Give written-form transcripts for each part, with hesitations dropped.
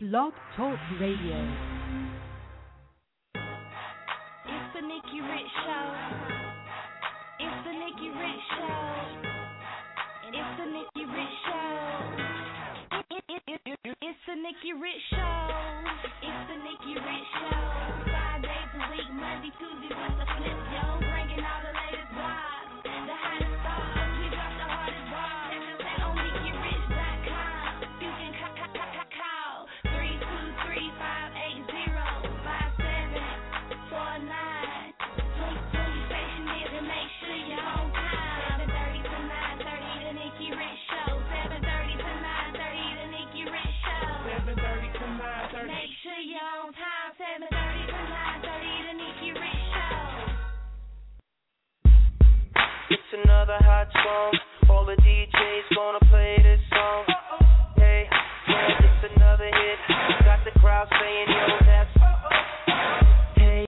Blog Talk Radio. It's the Nikki Rich Show. It's the Nikki Rich Show. It's the Nikki Rich Show. It's the Nikki Rich Show. It's the Nikki Rich Show. 5 days a week, Monday, Tuesday, with the flip, yo. Bringing all the latest vibes, the hottest stars. We got the hardest bars. On NikkiRich.com. You can call 323-580-5749. 20 station is to make sure you're on time. 7:30 to 9:30, the Nikki Rich Show. 7:30 to 9:30, the Nikki Rich Show. 7:30 to 9:30. Make sure you're on time. 7:30 to 9:30, the Nikki Rich Show. It's another hot song. All the DJs gonna play this song. Hey, yeah, it's another hit. Got the crowd saying, yo, that's. Hey.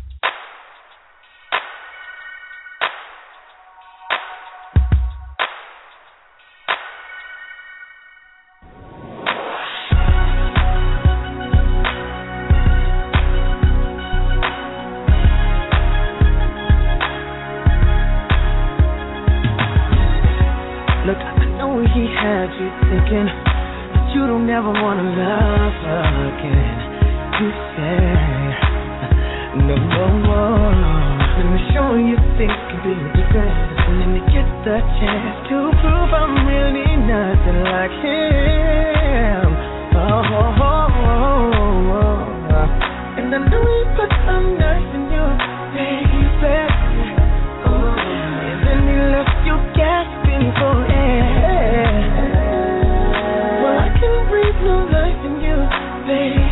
Look, I know he had you thinking that you don't ever wanna love again. You say, no, no, no. Let me show you things can be different. And then you get the chance to prove I'm really nothing like him. Oh, oh, oh, oh, oh. And I know he put some nerve in you, baby. Oh, and then he left you gasping for air. Well, I can breathe new life in you, baby.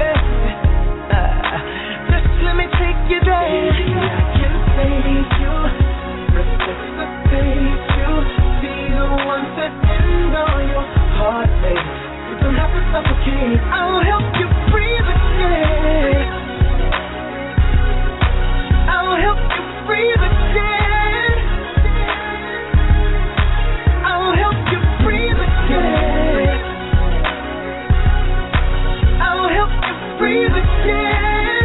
Just let me take you there. Baby, I can save you, resuscitate you, be the one to end all your heartache. You don't have to suffocate. I'll help you breathe again. I'll help you breathe again. I'll help you breathe again. I'll help you breathe again.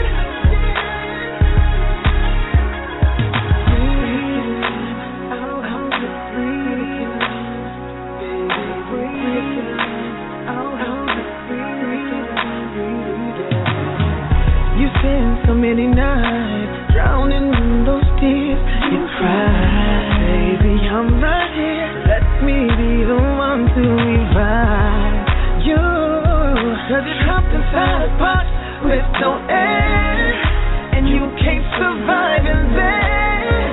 I'll help you breathe again. Baby, breathe again. I'll help you breathe again. You spent so many nights drowning in those tears. You cried, baby, I'm right here. Let me be the one to revive you. 'Cause you're trapped inside a box with no air, and you can't survive in there.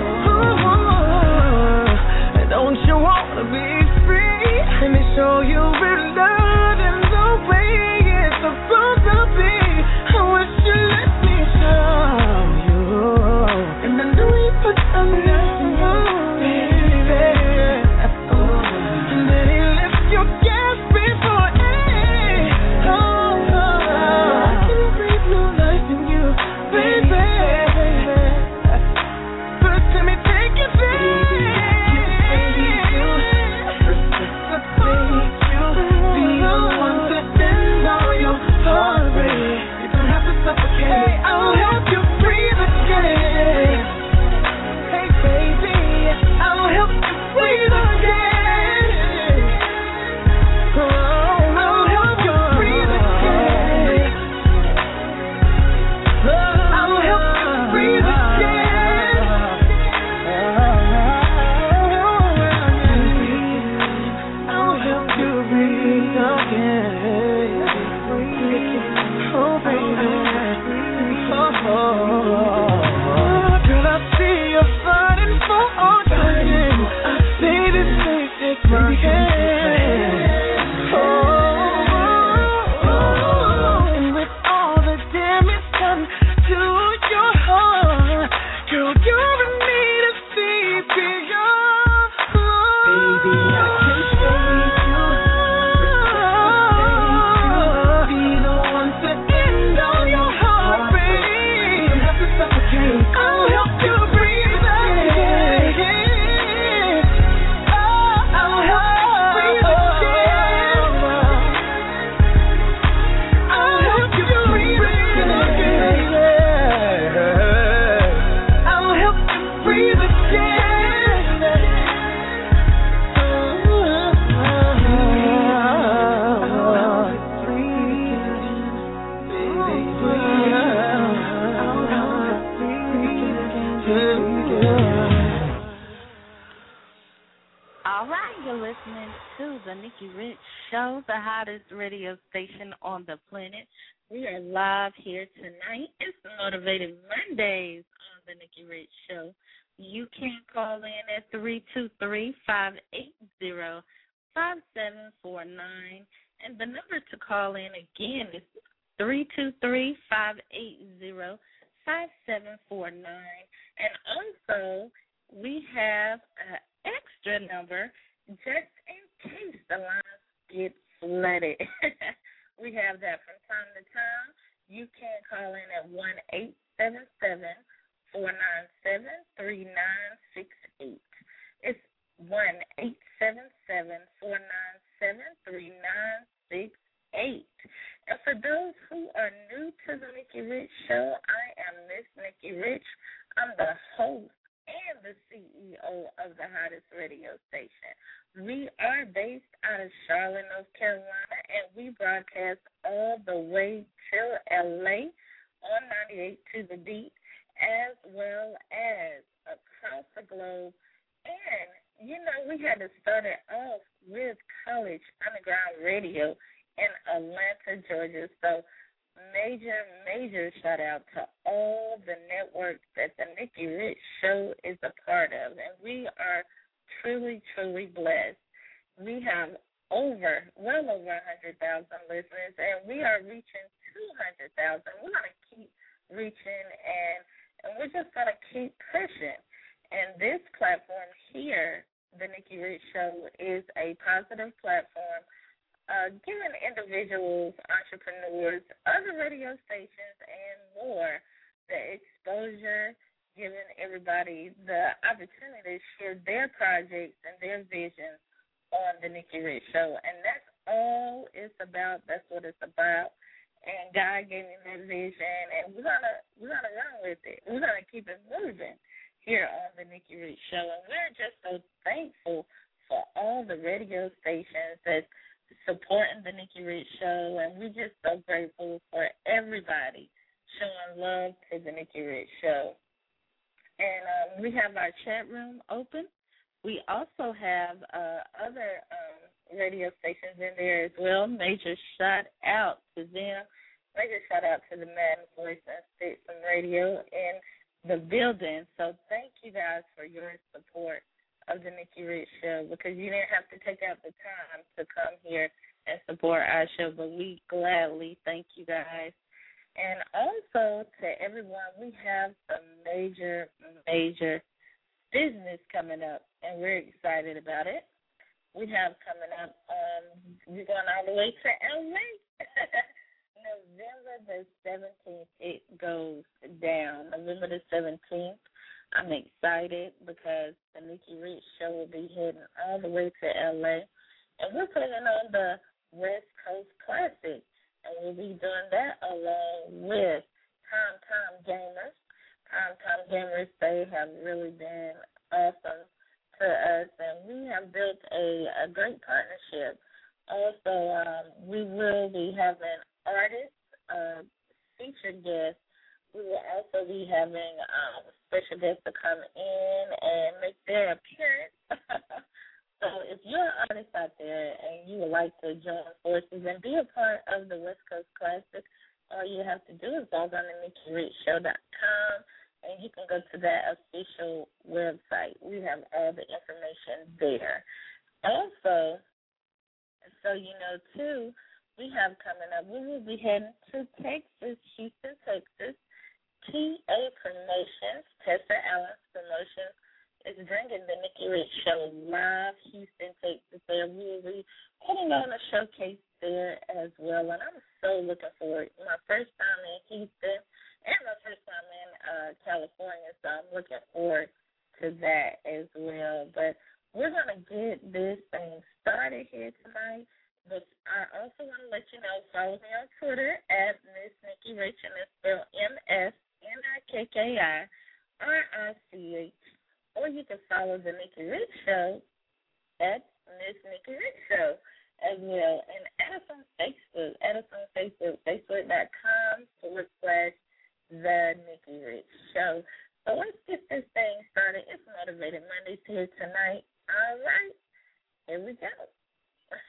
Ooh, don't you wanna be free? Let me show you real love and the way it's supposed to be. I wish you let me show you. And I know you put some love in you, baby. And then he left you gasping for air. Oh, I can breathe new life the Nikki Rich Show, the hottest radio station on the planet. We are live here tonight. It's Motivated Mondays on the Nikki Rich Show. You can call in at 323-580-5749. And the number to call in again is 323-580-5749. And also, we have an extra number just in case the lines get flooded. We have that from time to time. You can call in at 1-877-497-3968. It's 1-877-497-3968. And for those who are new to the Nikki Rich Show, I am Miss Nikki Rich. I'm the host and the CEO of the hottest radio station. We are based out of Charlotte, North Carolina, and we broadcast all the way to LA on 98 to the beat, as well as across the globe. And, you know, we had to start it off with College Underground Radio in Atlanta, Georgia. So major shout out to all the networks that the Nikki Rich Show is a part of. And we are truly blessed. We have well over 100,000 listeners, and we are reaching 200,000. We're going to keep reaching, and we're just going to keep pushing. And this platform here, the Nikki Rich Show, is a positive platform giving individuals, entrepreneurs, other radio stations, and more the exposure, giving everybody the opportunity to share their projects and their visions on the Nikki Rich Show. And that's all it's about. That's what it's about. And God gave me that vision, and we're gonna run with it. We're gonna keep it moving here on the Nikki Rich Show. And we're just so thankful for all the radio stations that supporting the Nikki Rich Show, and we're just so grateful for everybody showing love to the Nikki Rich Show. And we have our chat room open. We also have other radio stations in there as well. Major shout out to them. Major shout out to the Madden Voice and Stetson Radio in the building. So thank you guys for your support of the Nikki Rich Show, because you didn't have to take out the time to come here and support our show, but we gladly thank you guys. And also to everyone, we have some major business coming up, and we're excited about it. We have coming up, we're going all the way to LA. November the 17th, it goes down. November the 17th. I'm excited because the Nikki Rich Show will be heading all the way to LA, and we're putting on the West Coast Classic, and we'll be doing that along with Tom Gamers. Tom Gamers, they have really been awesome to us, and we have built a great partnership. Also, we will be having artists, featured guests. We will also be having special guests to come in and make their appearance. So if you're an artist out there and you would like to join forces and be a part of the West Coast Classic, all you have to do is log on to NikkiRichShow.com, and you can go to that official website. We have all the information there. Also, so you know, too, we have coming up, we will be heading to Texas, Houston, Texas. TA Promotions, Tessa Allen's Promotions, is bringing the Nikki Rich Show live, Houston, Texas. There we will be putting on a showcase there as well, and I'm so looking forward. My first time in Houston and my first time in California, so I'm looking forward to that as well. But we're going to get this thing started here tonight. But I also want to let you know, follow me on Twitter at Miss Nikki Rich, and it's spelled MSNIKKIRICH. Or you can follow the Nikki Rich Show at Miss Nikki Rich Show as well. And add us on Facebook. Facebook.com/The Nikki Rich Show. So let's get this thing started. It's Motivated Mondays here tonight. All right. Here we go.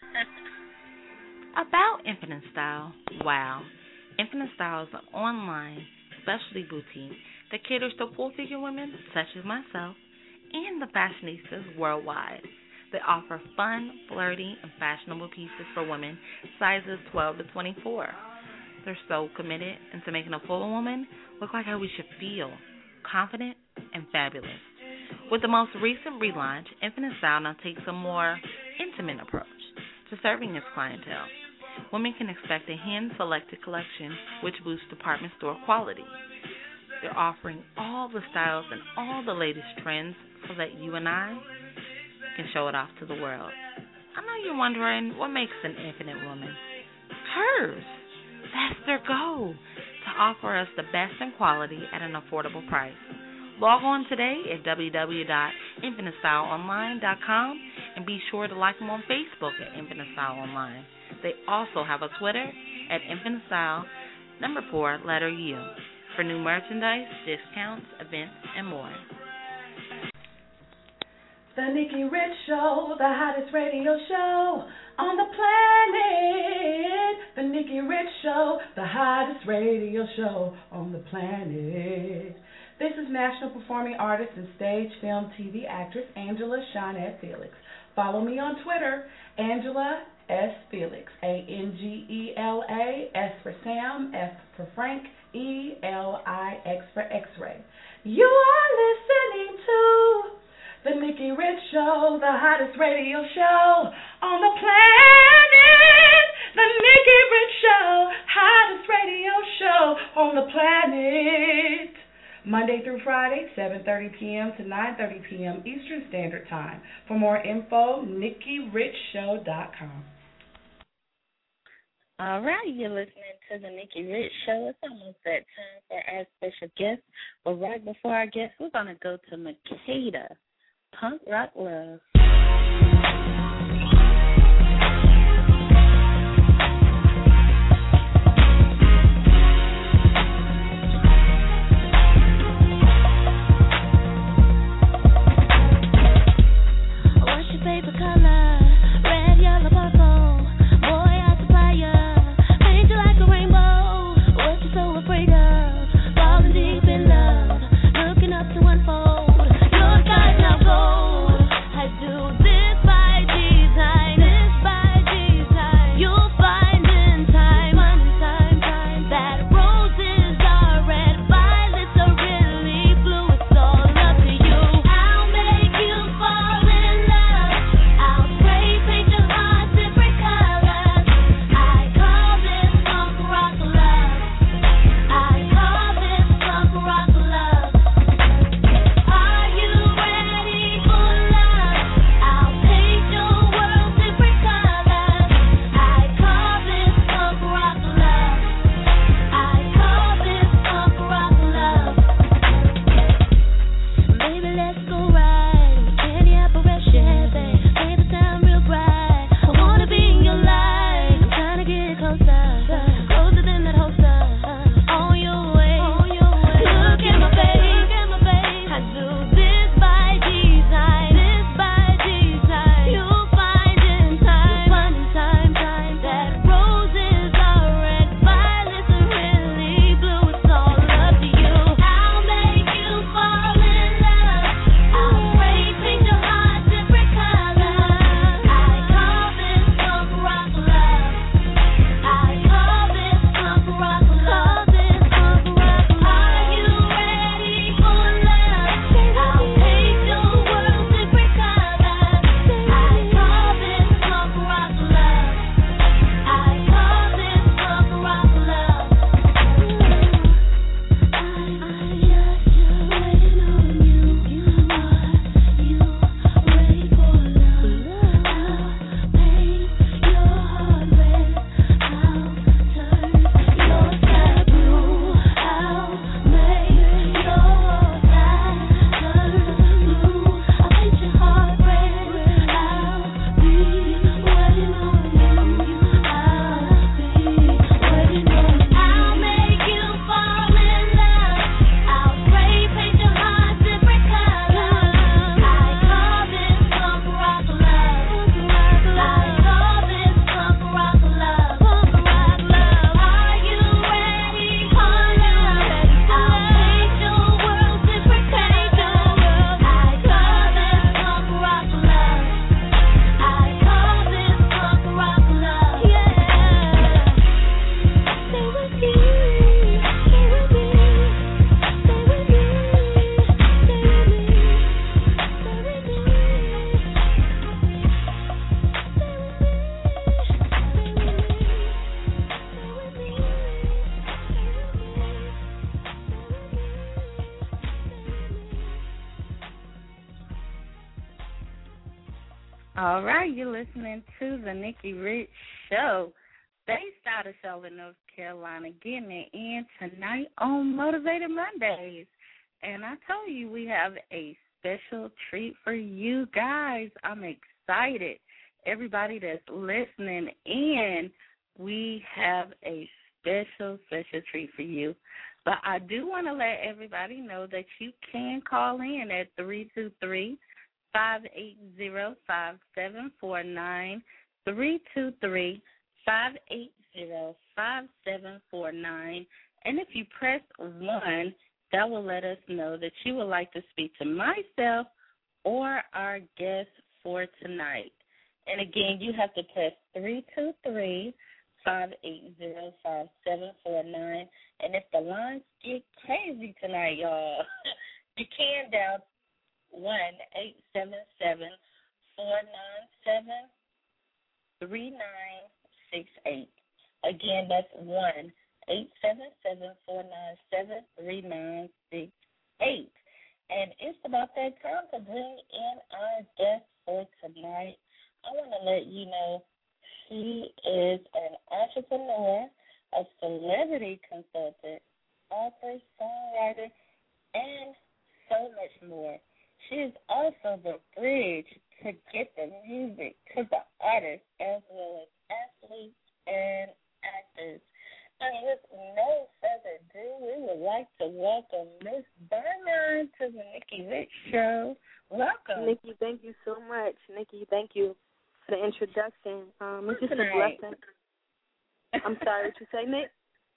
Infinite Style. Wow. Infinite Style is an online specialty boutique that caters to full-figure women such as myself and the fashionistas worldwide. They offer fun, flirty, and fashionable pieces for women sizes 12 to 24. They're so committed into making a full woman look like how we should feel, confident and fabulous. With the most recent relaunch, Infinite Style now takes a more intimate approach to serving its clientele. Women can expect a hand-selected collection which boosts department store quality. They're offering all the styles and all the latest trends so that you and I can show it off to the world. I know you're wondering what makes an infinite woman. Hers. That's their goal, to offer us the best in quality at an affordable price. Log on today at www.infinitestyleonline.com and be sure to like them on Facebook at Infinite Style Online. They also have a Twitter at Infinite Style, 4, letter U, for new merchandise, discounts, events, and more. The Nikki Rich Show, the hottest radio show on the planet. The Nikki Rich Show, the hottest radio show on the planet. This is national performing artist and stage, film, TV actress Angela Shawnette Felix. Follow me on Twitter, Angela S. Felix, Angela, S for Sam, F for Frank, ELIX for X-ray. You are listening to The Nikki Rich Show, the hottest radio show on the planet. The Nikki Rich Show, hottest radio show on the planet. Monday through Friday, 7:30 p.m. to 9:30 p.m. Eastern Standard Time. For more info, NikkiRichShow.com. All right, you're listening to the Nikki Rich Show. It's almost that time for our special guest. But right before our guest, we're going to go to Makeda, Punk Rock Love. What's your favorite color? Red, yellow, purple. Boy, I supply ya. Paint you like a rainbow. What you so afraid of? Falling deep in love. Looking up to unfold. Your sky's now gold. I do All right, you're listening to the Nikki Rich Show, based out of Charlotte, North Carolina, getting it in tonight on Motivated Mondays. And I told you we have a special treat for you guys. I'm excited. Everybody that's listening in, we have a special treat for you. But I do want to let everybody know that you can call in at 323-580-5749, 323-580-5749. And if you press 1, that will let us know that you would like to speak to myself or our guest for tonight. And again, you have to press 323-580-5749. And if the lines get crazy tonight, y'all, you can dial 1-877-497-3968. Again, that's 1-877-497-3968. And it's about that time to bring in our guest for tonight. I want to let you know she is an entrepreneur, a celebrity consultant, author, songwriter, and so much more. She is also the bridge to get the music to the artists as well as athletes and actors. And with no further ado, we would like to welcome Miss Berner to the Nikki Rich Show. Welcome. Nikki, thank you so much. Nikki, thank you for the introduction. It's just a blessing. I'm sorry, what you say, Nick?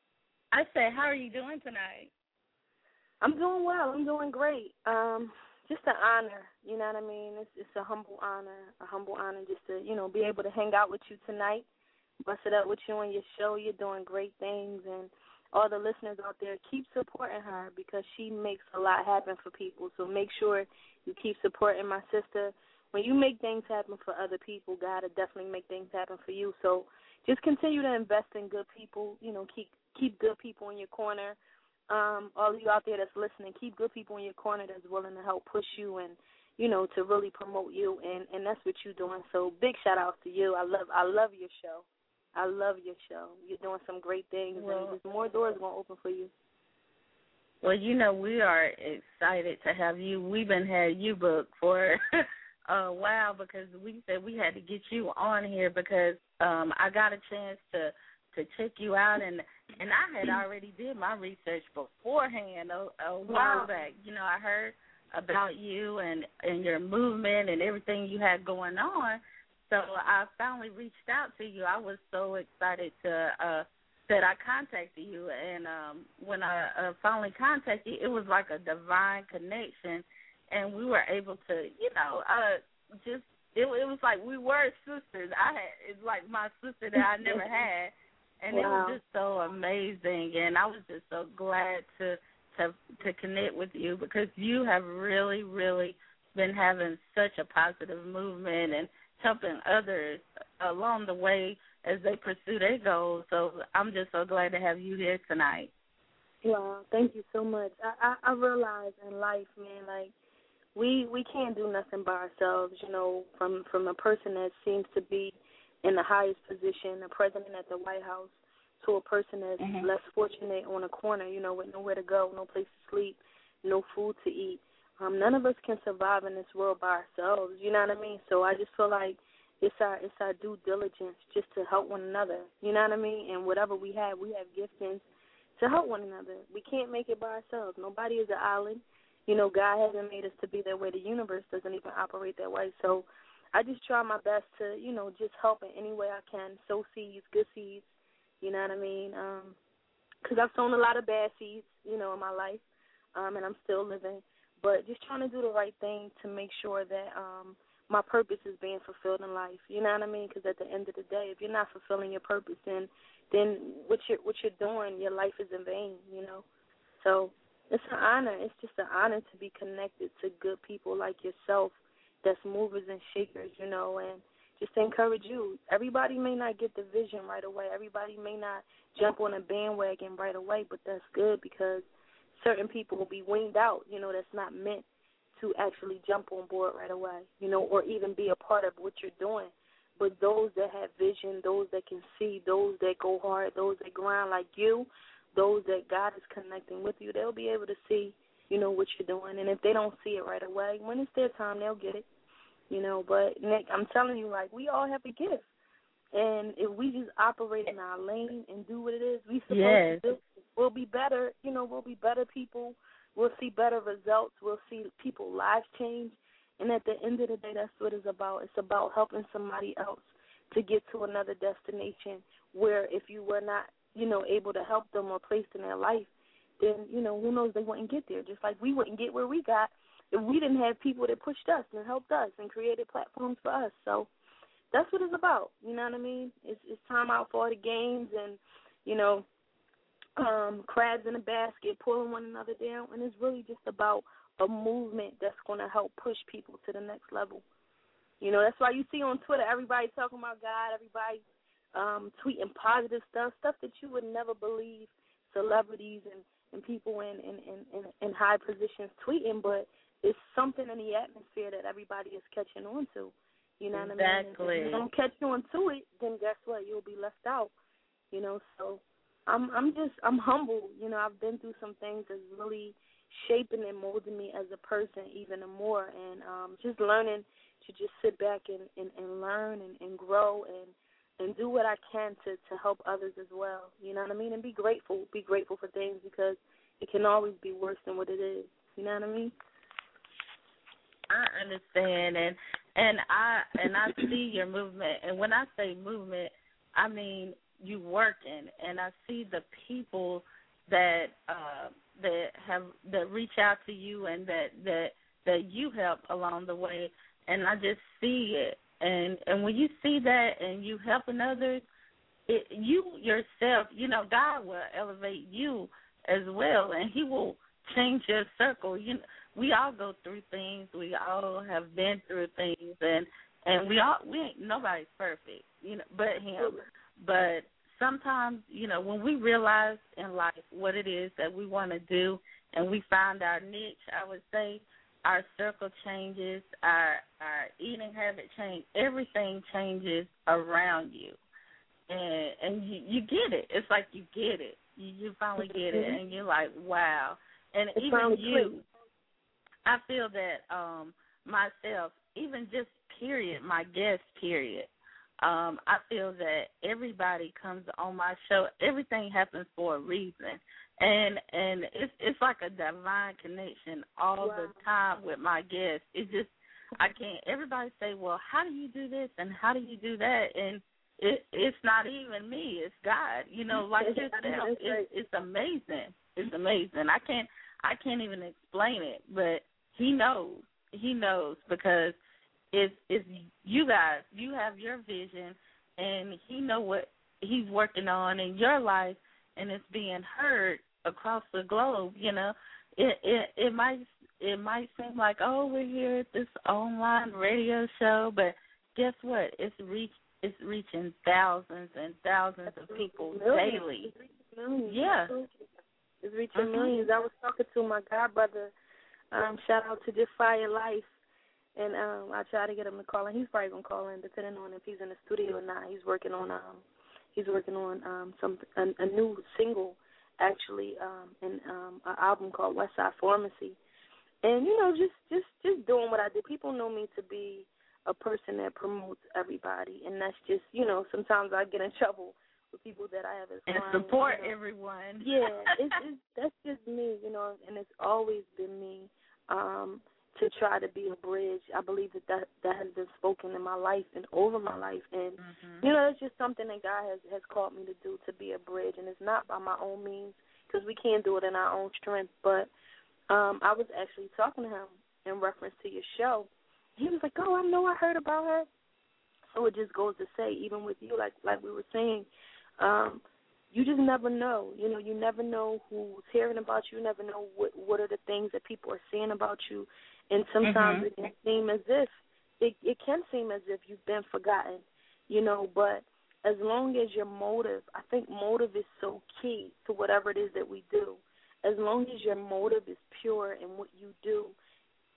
I said, how are you doing tonight? I'm doing well. I'm doing great. Just an honor, you know what I mean? It's a humble honor just to, be able to hang out with you tonight, bust it up with you on your show. You're doing great things, and all the listeners out there, keep supporting her because she makes a lot happen for people. So make sure you keep supporting my sister. When you make things happen for other people, God will definitely make things happen for you. So just continue to invest in good people. Keep good people in your corner. All of you out there that's listening, keep good people in your corner that's willing to help push you and, to really promote you. And that's what you're doing. So big shout out to you. I love your show. I love your show. You're doing some great things, and there's more doors going to open for you. Well, we are excited to have you. We've been had you booked for a while because we said we had to get you on here because I got a chance to check you out, and I had already did my research beforehand a while back. I heard about you and your movement and everything you had going on. So I finally reached out to you. I was so excited that I contacted you, and when I finally contacted you, it was like a divine connection, and we were able to, it was like we were sisters. It's like my sister that I never had, and It was just so amazing, and I was just so glad to connect with you because you have really, really been having such a positive movement and helping others along the way as they pursue their goals. So I'm just so glad to have you here tonight. Wow, thank you so much. I realize in life, man, like we can't do nothing by ourselves, from a person that seems to be in the highest position, a president at the White House, to a person that's less fortunate on a corner, with nowhere to go, no place to sleep, no food to eat. None of us can survive in this world by ourselves, you know what I mean? So I just feel like it's our due diligence just to help one another, you know what I mean? And whatever we have giftings to help one another. We can't make it by ourselves. Nobody is an island. God hasn't made us to be that way. The universe doesn't even operate that way. So I just try my best to, just help in any way I can, sow seeds, good seeds, you know what I mean? Because I've sown a lot of bad seeds, in my life, and I'm still living. But just trying to do the right thing to make sure that my purpose is being fulfilled in life. You know what I mean? Because at the end of the day, if you're not fulfilling your purpose, then what you're doing, your life is in vain. So it's an honor. It's just an honor to be connected to good people like yourself, that's movers and shakers. And just to encourage you. Everybody may not get the vision right away. Everybody may not jump on a bandwagon right away, but that's good because certain people will be weaned out, that's not meant to actually jump on board right away, or even be a part of what you're doing. But those that have vision, those that can see, those that go hard, those that grind like you, those that God is connecting with you, they'll be able to see, what you're doing. And if they don't see it right away, when it's their time, they'll get it. But, Nick, I'm telling you, we all have a gift. And if we just operate in our lane and do what it is we supposed to do, we'll be better. We'll be better people. We'll see better results. We'll see people's lives change. And at the end of the day, that's what it's about. It's about helping somebody else to get to another destination where if you were not, able to help them or placed in their life, then, who knows, they wouldn't get there. Just like we wouldn't get where we got if we didn't have people that pushed us and helped us and created platforms for us. So that's what it's about. You know what I mean? It's time out for the games and, crabs in a basket, pulling one another down. And it's really just about a movement that's going to help push people to the next level. That's why you see on Twitter everybody talking about God, everybody tweeting positive stuff that you would never believe celebrities and people in high positions tweeting, but it's something in the atmosphere that everybody is catching on to. You know what I mean? Exactly. If you don't catch on to it, then guess what? You'll be left out. So I'm humble. I've been through some things that's really shaping and molding me as a person even more, and just learning to just sit back and learn and grow and do what I can to help others as well. You know what I mean? And be grateful for things because it can always be worse than what it is. You know what I mean? I understand, and I see your movement, and when I say movement, I mean you working, and I see the people that reach out to you and that you help along the way, and I just see it, and when you see that and you helping others, you yourself, God will elevate you as well, and He will change your circle. We all go through things. We all have been through things, and we ain't nobody's perfect, but Him. But sometimes, when we realize in life what it is that we want to do, and we find our niche, I would say our circle changes, our eating habit change, everything changes around you, and you get it. It's like you get it. You finally get it, and you're like, wow. And it's even you. I feel that myself, even just period, my guest period, I feel that everybody comes on my show. Everything happens for a reason, and it's like a divine connection all the time with my guests. It's just I can't. Everybody say, well, how do you do this and how do you do that? And it's not even me. It's God. Like yourself. It's amazing. It's amazing. I can't even explain it, but He knows. He knows because it's you guys. You have your vision, and He know what He's working on in your life, and it's being heard across the globe. It might seem like, oh, we're here at this online radio show, but guess what? It's reaching thousands and thousands of people daily. Yeah. It's reaching millions. I was talking to my godbrother. Shout out to Just Fire Life, and I tried to get him to call in. He's probably gonna call in, depending on if he's in the studio or not. He's working on a new single, actually, and an album called Westside Pharmacy. And just doing what I do. People know me to be a person that promotes everybody, and that's just sometimes I get in trouble with people that I have as and clients, support everyone. Yeah, that's just me, and it's always been me to try to be a bridge. I believe that has been spoken in my life and over my life, and it's just something that God has called me to do, to be a bridge, and it's not by my own means because we can't do it in our own strength. But I was actually talking to him in reference to your show. He was like, "Oh, I know, I heard about her." So it just goes to say, even with you, like we were saying. You just never know. You never know who's hearing about you. You never know what are the things that people are saying about you. And sometimes it can seem as if you've been forgotten, but as long as your motive, I think motive is so key to whatever it is that we do. As long as your motive is pure in what you do,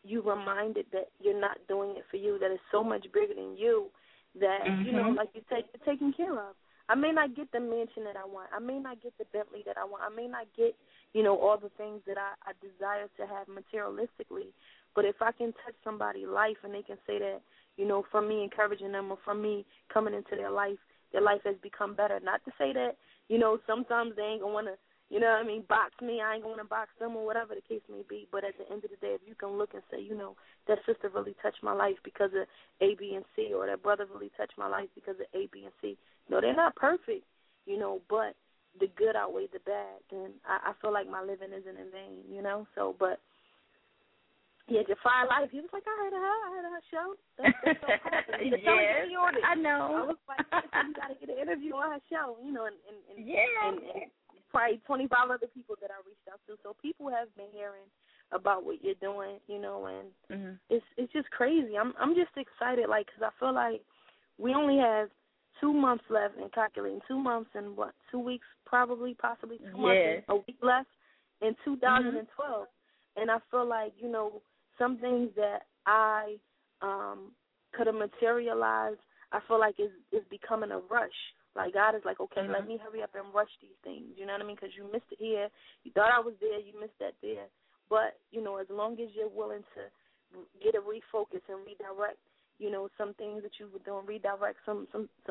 you reminded that you're not doing it for you, that it's so much bigger than you, that, you know, like you said, you're taken care of. I may not get the mansion that I want. I may not get the Bentley that I want. I may not get, you know, all the things that I desire to have materialistically. But if I can touch somebody's life and they can say that, you know, from me encouraging them or from me coming into their life has become better. Not to say that, you know, sometimes they ain't going to want to, you know what I mean, box me. I ain't going to box them or whatever the case may be. But at the end of the day, if you can look and say, you know, that sister really touched my life because of A, B, and C, or that brother really touched my life because of A, B, and C. No, they're not perfect, you know, but the good outweighed the bad. Then I feel like my living isn't in vain, you know. So, but yeah, Jafar Life, he was like, I heard her show. That's so cool. Yes, I know. I was like, you got to get an interview on her show, you know, and probably 25 other people that I reached out to. So people have been hearing about what you're doing, you know, and it's just crazy. I'm just excited, like, because I feel like we only have 2 months left and calculating 2 months and 2 weeks, possibly 2 months and a week left in 2012. And I feel like, you know, some things that I could have materialized, I feel like is becoming a rush. Like, God is like, okay, let me hurry up and rush these things. You know what I mean? Because you missed it here. You thought I was there. You missed that there. But, you know, as long as you're willing to get a refocus and redirect, you know, some things that you were doing, redirect some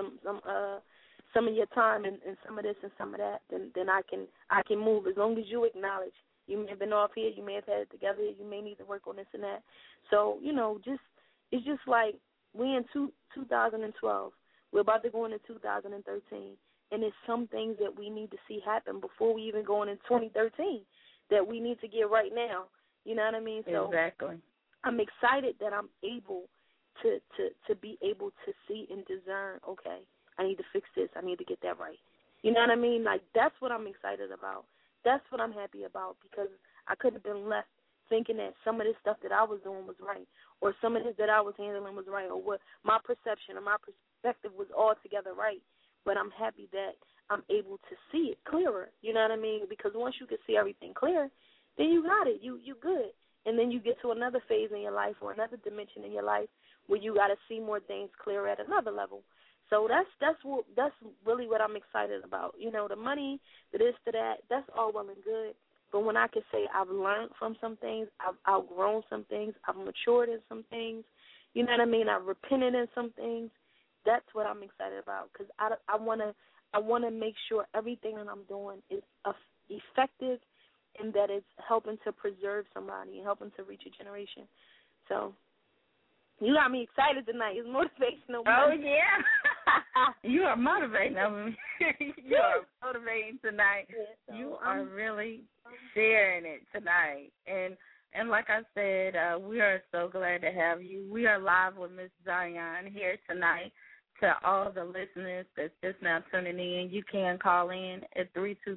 of your time and some of this and some of that, then I can move. As long as you acknowledge, you may have been off here, you may have had it together, you may need to work on this and that. So, you know, it's just like we in 2012. We're about to go into 2013, and there's some things that we need to see happen before we even go into 2013 that we need to get right now. You know what I mean? So exactly. I'm excited that I'm able to be able to see and discern, okay, I need to fix this. I need to get that right. You know what I mean? Like, that's what I'm excited about. That's what I'm happy about, because I could have been left thinking that some of this stuff that I was doing was right, or some of this that I was handling was right, or what my perception or my perspective was altogether right. But I'm happy that I'm able to see it clearer. You know what I mean? Because once you can see everything clear, then you got it. You good. And then you get to another phase in your life or another dimension in your life where you got to see more things clear at another level. So that's really what I'm excited about. You know, the money, the this, the that, that's all well and good. But when I can say I've learned from some things, I've outgrown some things, I've matured in some things, you know what I mean? I've repented in some things. That's what I'm excited about, because I want to make sure everything that I'm doing is effective and that it's helping to preserve somebody and helping to reach a generation. So you got me excited tonight. It's motivational. Oh, yeah. You are motivating me. You are motivating tonight. Yeah, so you are really sharing it tonight. And like I said, we are so glad to have you. We are live with Miss Zion here tonight. To all the listeners that's just now tuning in, you can call in at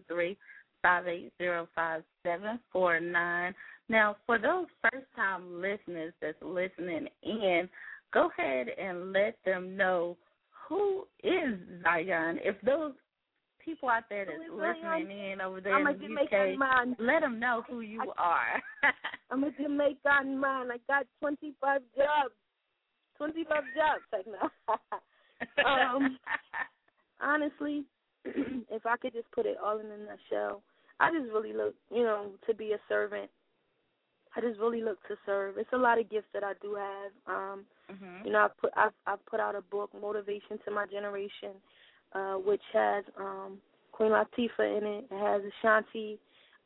323-580-5749. Now, for those first-time listeners that's listening in, go ahead and let them know who is Zion. If those people out there that's listening in over there in the UK, let them know who you are. I'm a Jamaican man. I got 25 jobs. 25 jobs right now. Honestly, if I could just put it all in a nutshell, I just really look, to be a servant. I just really look to serve. It's a lot of gifts that I do have. I've put out a book, Motivation to My Generation, which has Queen Latifah in it. It has Ashanti,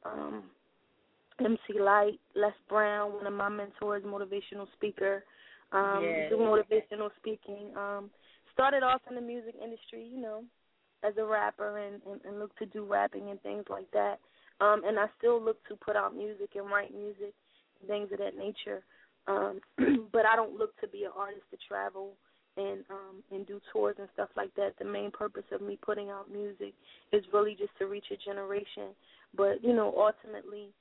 MC Light, Les Brown, one of my mentors, motivational speaker. Do motivational speaking. Started off in the music industry, as a rapper and look to do rapping and things like that. And I still look to put out music and write music and things of that nature. But I don't look to be an artist to travel and do tours and stuff like that. The main purpose of me putting out music is really just to reach a generation. But, ultimately,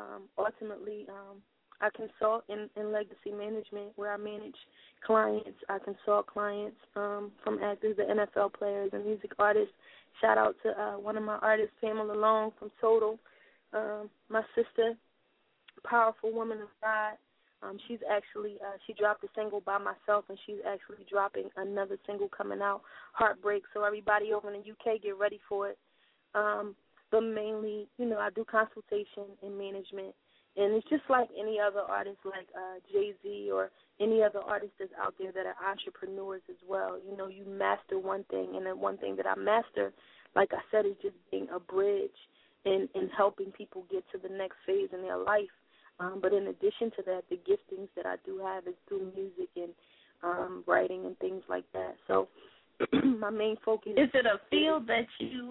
I consult in legacy management, where I manage clients. I consult clients from actors to NFL players and music artists. Shout out to one of my artists, Pamela Long from Total, my sister, powerful woman of God. She's actually she dropped a single by myself, and she's actually dropping another single coming out, Heartbreak. So everybody over in the UK, get ready for it. But mainly, I do consultation and management, and it's just like any other artist, like Jay-Z or any other artist that's out there that are entrepreneurs as well. You master one thing, and then one thing that I master, like I said, is just being a bridge and helping people get to the next phase in their life. But in addition to that, the giftings that I do have is through music and writing and things like that. So my main focus is it a field that you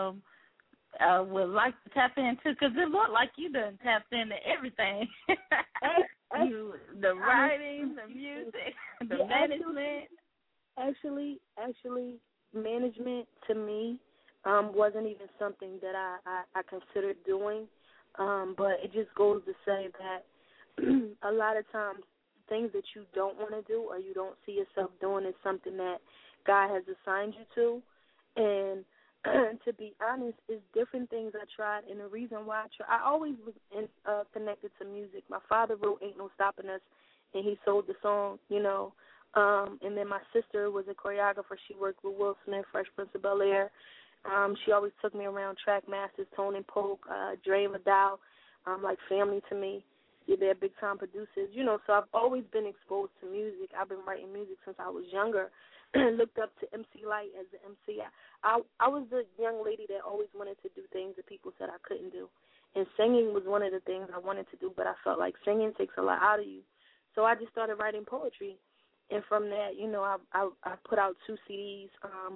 would like to tap into? Because it looked like you done tapped into everything. The writing, the music, the management. Actually, management to me wasn't even something that I considered doing. But it just goes to say that a lot of times things that you don't want to do or you don't see yourself doing is something that God has assigned you to. And to be honest, it's different things I tried. And the reason why I always was connected to music. My father wrote Ain't No Stopping Us, and he sold the song, And then my sister was a choreographer. She worked with Will Smith, Fresh Prince of Bel-Air. She always took me around Track Masters, Tone and Polk, Dre Vidal, like family to me. Yeah, they're big-time producers, so I've always been exposed to music. I've been writing music since I was younger. Looked up to MC Light as the MC. I was the young lady that always wanted to do things that people said I couldn't do. And singing was one of the things I wanted to do, but I felt like singing takes a lot out of you. So I just started writing poetry. And from that, I put out 2 CDs,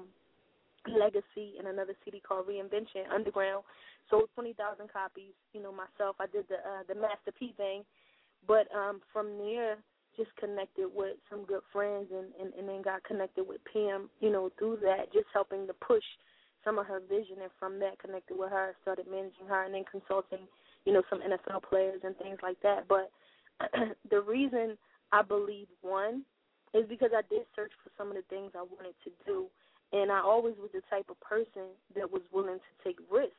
Legacy and another CD called Reinvention Underground. Sold 20,000 copies. Myself, I did the Master P thing, but from there, just connected with some good friends, and then got connected with Pam. Through that, just helping to push some of her vision, and from that, connected with her, started managing her, and then consulting, some NFL players and things like that. But the reason I believe one is because I did search for some of the things I wanted to do. And I always was the type of person that was willing to take risks.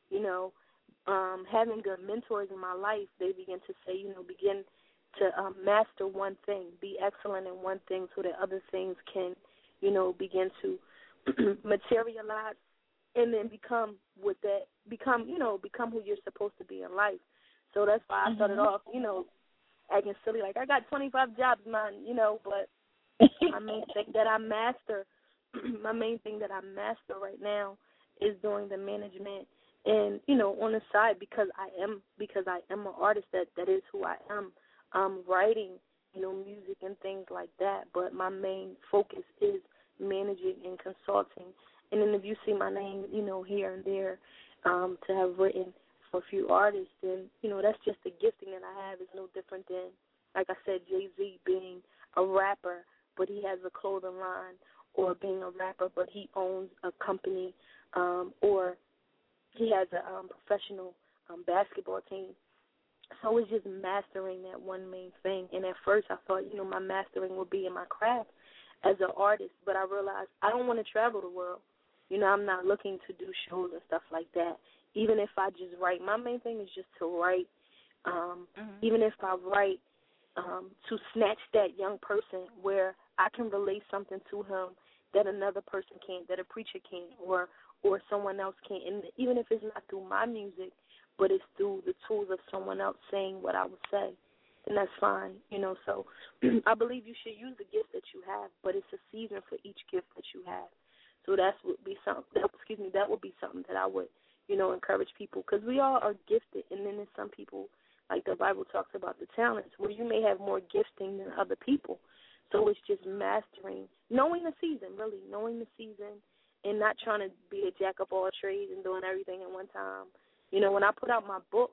Having good mentors in my life, they begin to say, begin to master one thing, be excellent in one thing so that other things can, begin to materialize and then become who you're supposed to be in life. So that's why I started off, acting silly, like I got 25 jobs, man, but my main thing that I master right now is doing the management and, on the side because I am an artist, that is who I am. Writing, music and things like that. But my main focus is managing and consulting. And then if you see my name, here and there, to have written for a few artists, then, that's just the gifting that I have. It's no different than, like I said, Jay-Z being a rapper, but he has a clothing line, or being a rapper, but he owns a company, or he has a professional basketball team. So it's just mastering that one main thing. And at first I thought, my mastering would be in my craft as an artist, but I realized I don't want to travel the world. I'm not looking to do shows and stuff like that. Even if I just write, my main thing is just to write. Even if I write to snatch that young person where I can relate something to him that another person can't, that a preacher can't, or someone else can't. And even if it's not through my music, but it's through the tools of someone else saying what I would say, and that's fine, So I believe you should use the gift that you have, but it's a season for each gift that you have. So that would be something that I would, encourage people, because we all are gifted, and then there's some people, like the Bible talks about the talents, where you may have more gifting than other people. So it's just mastering, knowing the season, and not trying to be a jack of all trades and doing everything at one time. When I put out my book,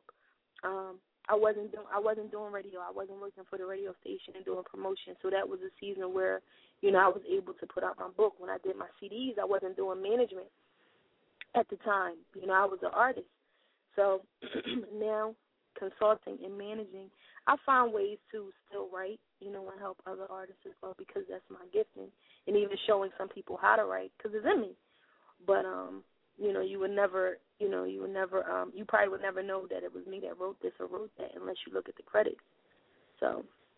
I wasn't doing radio. I wasn't working for the radio station and doing promotion. So that was a season where, I was able to put out my book. When I did my CDs, I wasn't doing management at the time. I was an artist. So now consulting and managing, I find ways to still write, and help other artists as well, because that's my gifting, and even showing some people how to write, because it's in me. But you probably would never know that it was me that wrote this or wrote that unless you look at the credits. So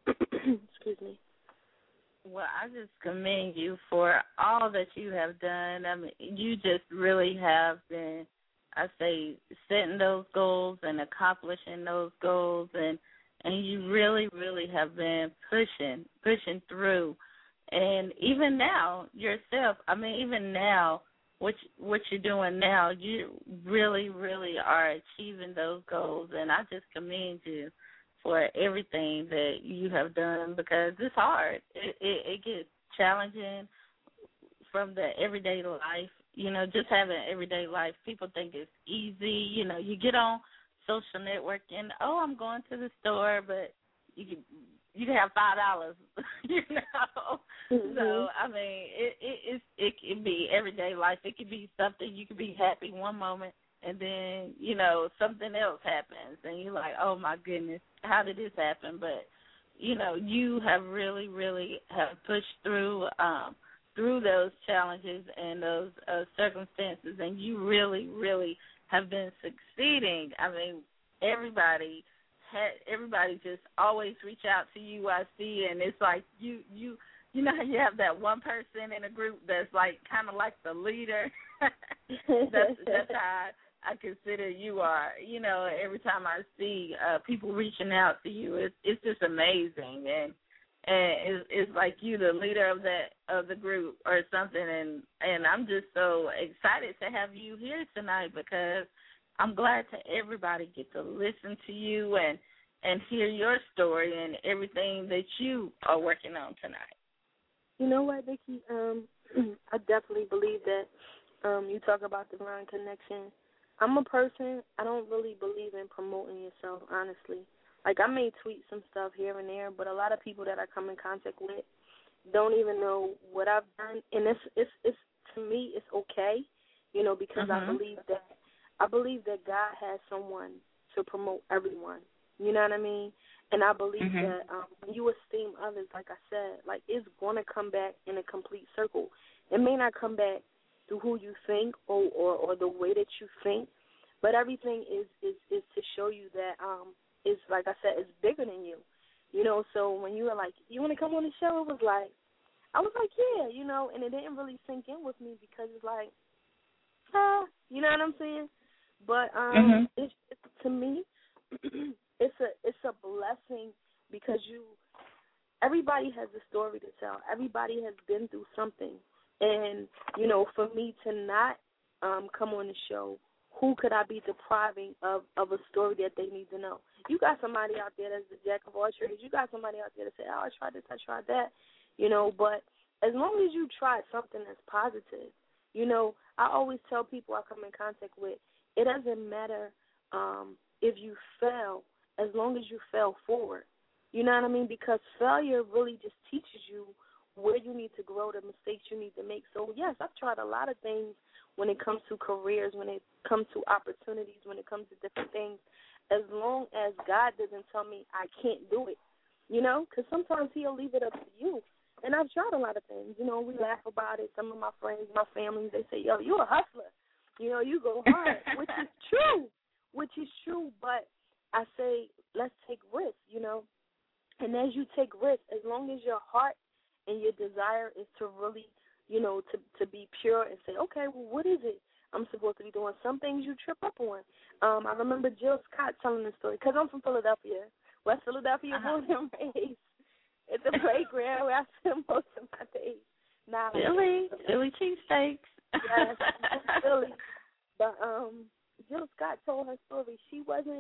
Excuse me. Well, I just commend you for all that you have done. I mean, you just really have been, I say, setting those goals and accomplishing those goals, and you really, really have been pushing through. And even now, yourself, I mean, even now, what you're doing now, you really, really are achieving those goals, and I just commend you for everything that you have done, because it's hard. It gets challenging from the everyday life. You know, just having everyday life, people think it's easy. You know, you get on social networking, I'm going to the store, but you can have $5, you know. Mm-hmm. So I mean, it can be everyday life. It could be something you could be happy one moment, and then, you know, something else happens, and you're like, oh my goodness, how did this happen? But, you know, you have really, really have pushed through those challenges and those circumstances, and you really, really have been succeeding. I mean, everybody just always reach out to you, I see, and it's like you know how you have that one person in a group that's like kind of like the leader. that's how I consider you are. You know, every time I see people reaching out to you, it's just amazing, and it's like you the leader of the group or something, and I'm just so excited to have you here tonight, because I'm glad that everybody get to listen to you and hear your story and everything that you are working on tonight. You know what, Vicki? I definitely believe that you talk about divine connection. I'm a person, I don't really believe in promoting yourself, honestly. Like, I may tweet some stuff here and there, but a lot of people that I come in contact with don't even know what I've done. And it's to me, it's okay, you know, because I believe that God has someone to promote everyone. You know what I mean? And I believe that when you esteem others, like I said, like, it's going to come back in a complete circle. It may not come back through who you think or the way that you think, but everything is to show you that it's, like I said, it's bigger than you. You know, so when you were like, you want to come on the show, I was like, yeah, you know, and it didn't really sink in with me because it's like, you know what I'm saying? But it's, to me, it's a blessing because everybody has a story to tell. Everybody has been through something. And, you know, for me to not come on the show, who could I be depriving of a story that they need to know? You got somebody out there that's the jack of all trades. You got somebody out there that say, I tried this, I tried that, you know. But as long as you try something that's positive, you know, I always tell people I come in contact with, it doesn't matter if you fail, as long as you fail forward. You know what I mean? Because failure really just teaches you where you need to grow, the mistakes you need to make. So, yes, I've tried a lot of things when it comes to careers, when it comes to opportunities, when it comes to different things, as long as God doesn't tell me I can't do it, you know, because sometimes he'll leave it up to you. And I've tried a lot of things. You know, we laugh about it. Some of my friends, my family, they say, yo, you're a hustler. You know, you go hard, which is true. But I say, let's take risks, you know. And as you take risks, as long as your heart and your desire is to really, you know, to be pure and say, okay, well, what is it I'm supposed to be doing? Some things you trip up on. I remember Jill Scott telling the story, because I'm from Philadelphia, West Philadelphia, born and raised. It's a playground where I spend most of my days. Now, Philly cheesesteaks. Yes, Philly. But Jill Scott told her story. She wasn't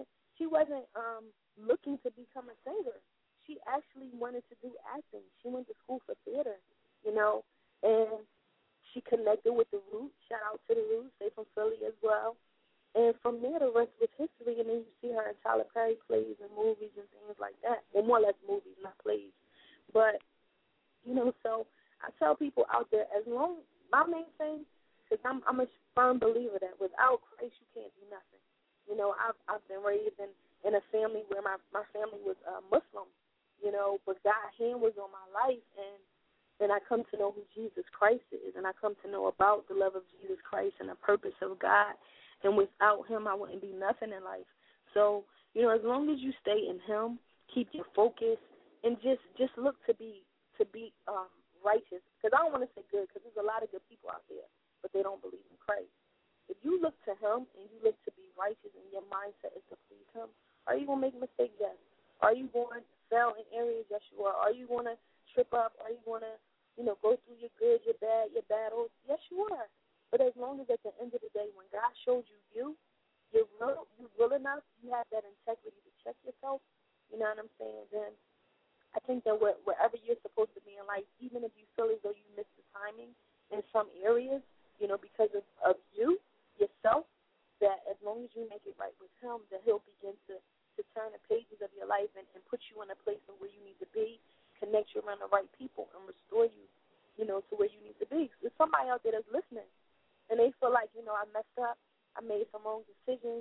looking to become a singer. She actually wanted to do acting. She went to school for theater, you know, and she connected with the Roots. Shout out to the Roots. They're from Philly as well. And from there, the rest was history. And then you see her in Tyler Perry plays and movies and things like that. Well, more or less movies, not plays. But, you know, so I tell people out there, my main thing is I'm a firm believer that without Christ, you can't do nothing. You know, I've been raised in a family where my family was Muslim, you know, but God's hand was on my life, and I come to know who Jesus Christ is, and I come to know about the love of Jesus Christ and the purpose of God. And without him, I wouldn't be nothing in life. So, you know, as long as you stay in him, keep your focus, and just look to be righteous. Because I don't want to say good, because there's a lot of good people out there, but they don't believe in Christ. If you look to Him and you look to be righteous and your mindset is to please Him, are you going to make mistakes? Yes. Are you going to fail in areas? Yes, you are. Are you going to trip up? Are you going to, go through your good, your bad, your battles? Yes, you are. But as long as at the end of the day, when God showed you're real enough, you have that integrity to check yourself, you know what I'm saying, then I think that wherever you're supposed to be in life, even if you feel as though you missed the timing in some areas, because of you, yourself, that as long as you make it right with Him, that He'll begin to turn the pages of your life and put you in a place of where you need to be, connect you around the right people, and restore you, to where you need to be. There's somebody out there that's listening, and they feel like, I messed up, I made some wrong decisions,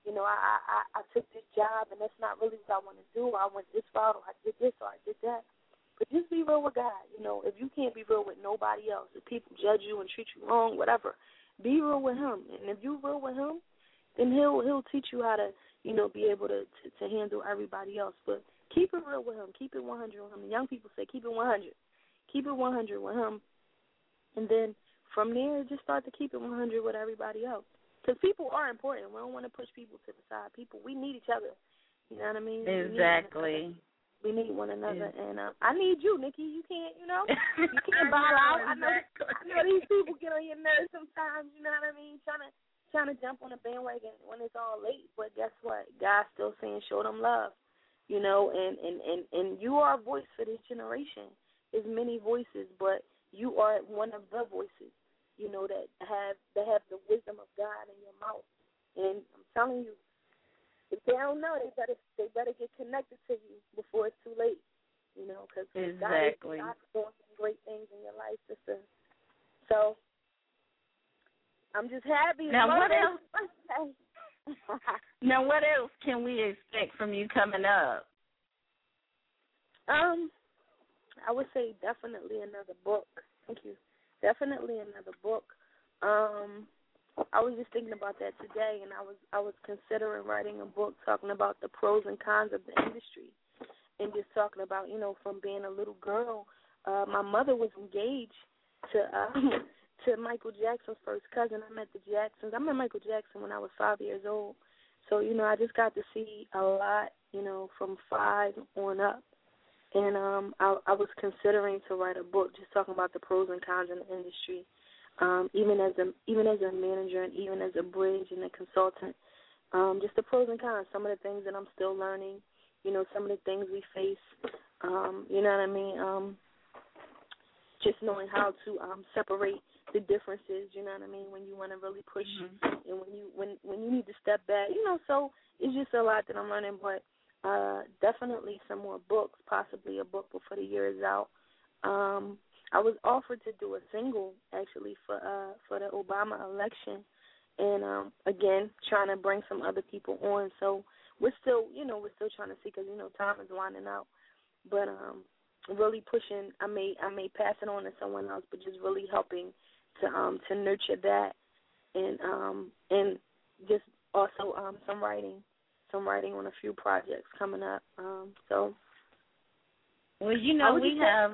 I took this job, and that's not really what I want to do. I went this route, or I did this, or I did that. But just be real with God. If you can't be real with nobody else, if people judge you and treat you wrong, whatever, be real with Him. And if you're real with Him, then He'll teach you how to, be able to handle everybody else. But keep it real with Him. Keep it 100 with Him. The young people say keep it 100. Keep it 100 with Him. And then from there, just start to keep it 100 with everybody else. Because people are important. We don't want to push people to the side. We need each other. You know what I mean? Exactly. We need one another. And I need you, Nikki. You can't, you can't bow out. I know these people get on your nerves sometimes, you know what I mean? Trying to jump on a bandwagon when it's all late. But guess what? God's still saying show them love, and you are a voice for this generation. There's many voices, but you are one of the voices, that have the wisdom of God in your mouth. And I'm telling you, if they don't know, they better get connected to you before it's too late, because exactly. God is doing some great things in your life, sister. So I'm just happy. Now, what else? Now, what else can we expect from you coming up? I would say definitely another book. Thank you. Definitely another book. I was just thinking about that today, and I was considering writing a book talking about the pros and cons of the industry, and just talking about, from being a little girl, my mother was engaged to Michael Jackson's first cousin. I met the Jacksons. I met Michael Jackson when I was 5 years old, so I just got to see a lot, from 5 on up. And I was considering to write a book just talking about the pros and cons in the industry, even as a manager and even as a bridge and a consultant, just the pros and cons, some of the things that I'm still learning, some of the things we face, you know what I mean, just knowing how to separate the differences, you know what I mean, when you want to really push and when you need to step back, so it's just a lot that I'm learning, but definitely some more books, possibly a book before the year is out. I was offered to do a single actually for the Obama election, and again trying to bring some other people on. So we're still trying to see, because time is winding out. But really pushing. I may pass it on to someone else, but just really helping to nurture that, and just also some writing on a few projects coming up. So. Well, we have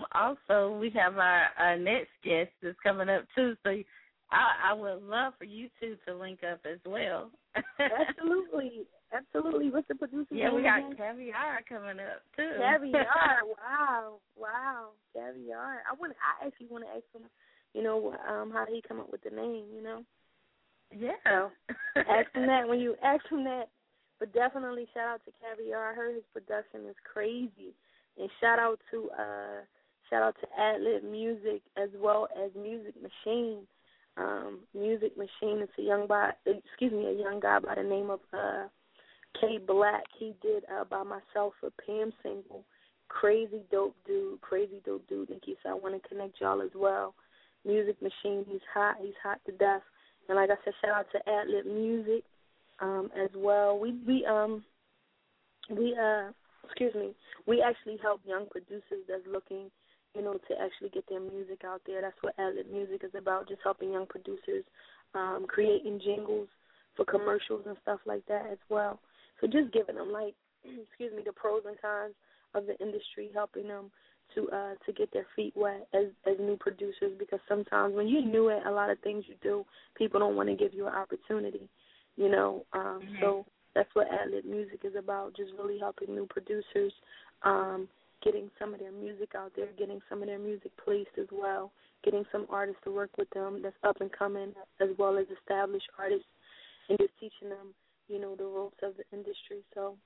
our next guest that's coming up too. So I would love for you two to link up as well. Absolutely. What's the producer? Yeah, we got Caviar coming up too. Caviar, wow, Caviar. I actually want to ask him, how did he come up with the name? Yeah. So ask him that when you ask him that. But definitely shout out to Caviar. I heard his production is crazy. And shout out to Ad-Lib Music as well as Music Machine. Music Machine is a young guy by the name of K Black. He did By Myself a Pam single. Crazy dope dude. Nikki, so I want to connect y'all as well. Music Machine, he's hot to death. And like I said, shout out to Ad-Lib Music as well. We actually help young producers that's looking, to actually get their music out there. That's what Ad-Lib Music is about, just helping young producers creating jingles for commercials and stuff like that as well. So just giving them, the pros and cons of the industry, helping them to get their feet wet as new producers, because sometimes when you're new at a lot of things you do, people don't want to give you an opportunity, you know. So that's what Ad-Lib Music is about, just really helping new producers, getting some of their music out there, getting some of their music placed as well, getting some artists to work with them that's up and coming, as well as established artists, and just teaching them, you know, the ropes of the industry. So,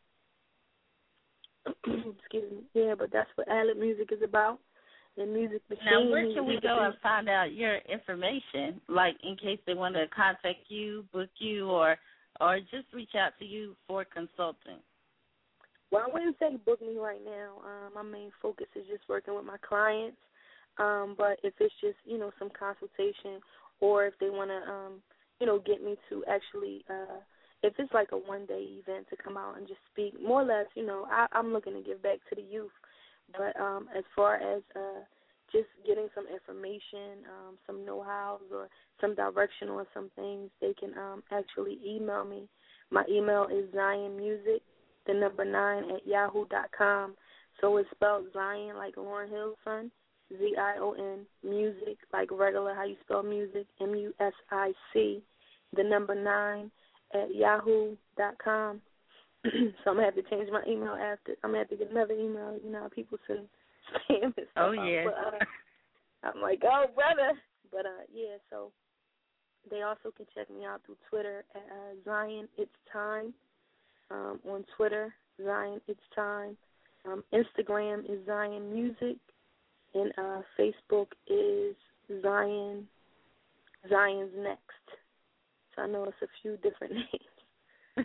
excuse me, yeah, but that's what Ad-Lib Music is about. And Music Machine. Now, where can we go and find out your information, like in case they want to contact you, book you, or just reach out to you for consulting? Well, I wouldn't say book me right now. My main focus is just working with my clients. But if it's just, you know, some consultation, or if they want to, you know, get me to actually, if it's like a one-day event to come out and just speak, more or less, you know, I'm looking to give back to the youth. But as far as just getting some information, some know-hows, or some direction on some things, they can actually email me. My email is zionmusic9@yahoo.com. So it's spelled Zion like Lauryn Hill's son, Zion, music like regular how you spell music, MUSIC, 9@yahoo.com. So I'm going to have to change my email after. I'm going to have to get another email. You know, people send spam and stuff. Oh, yeah. But, I'm like, oh, brother. But, yeah, so they also can check me out through Twitter at Zion It's Time. On Twitter, Zion It's Time. Instagram is Zion Music. And Facebook is Zion's Next. So I know it's a few different names. But,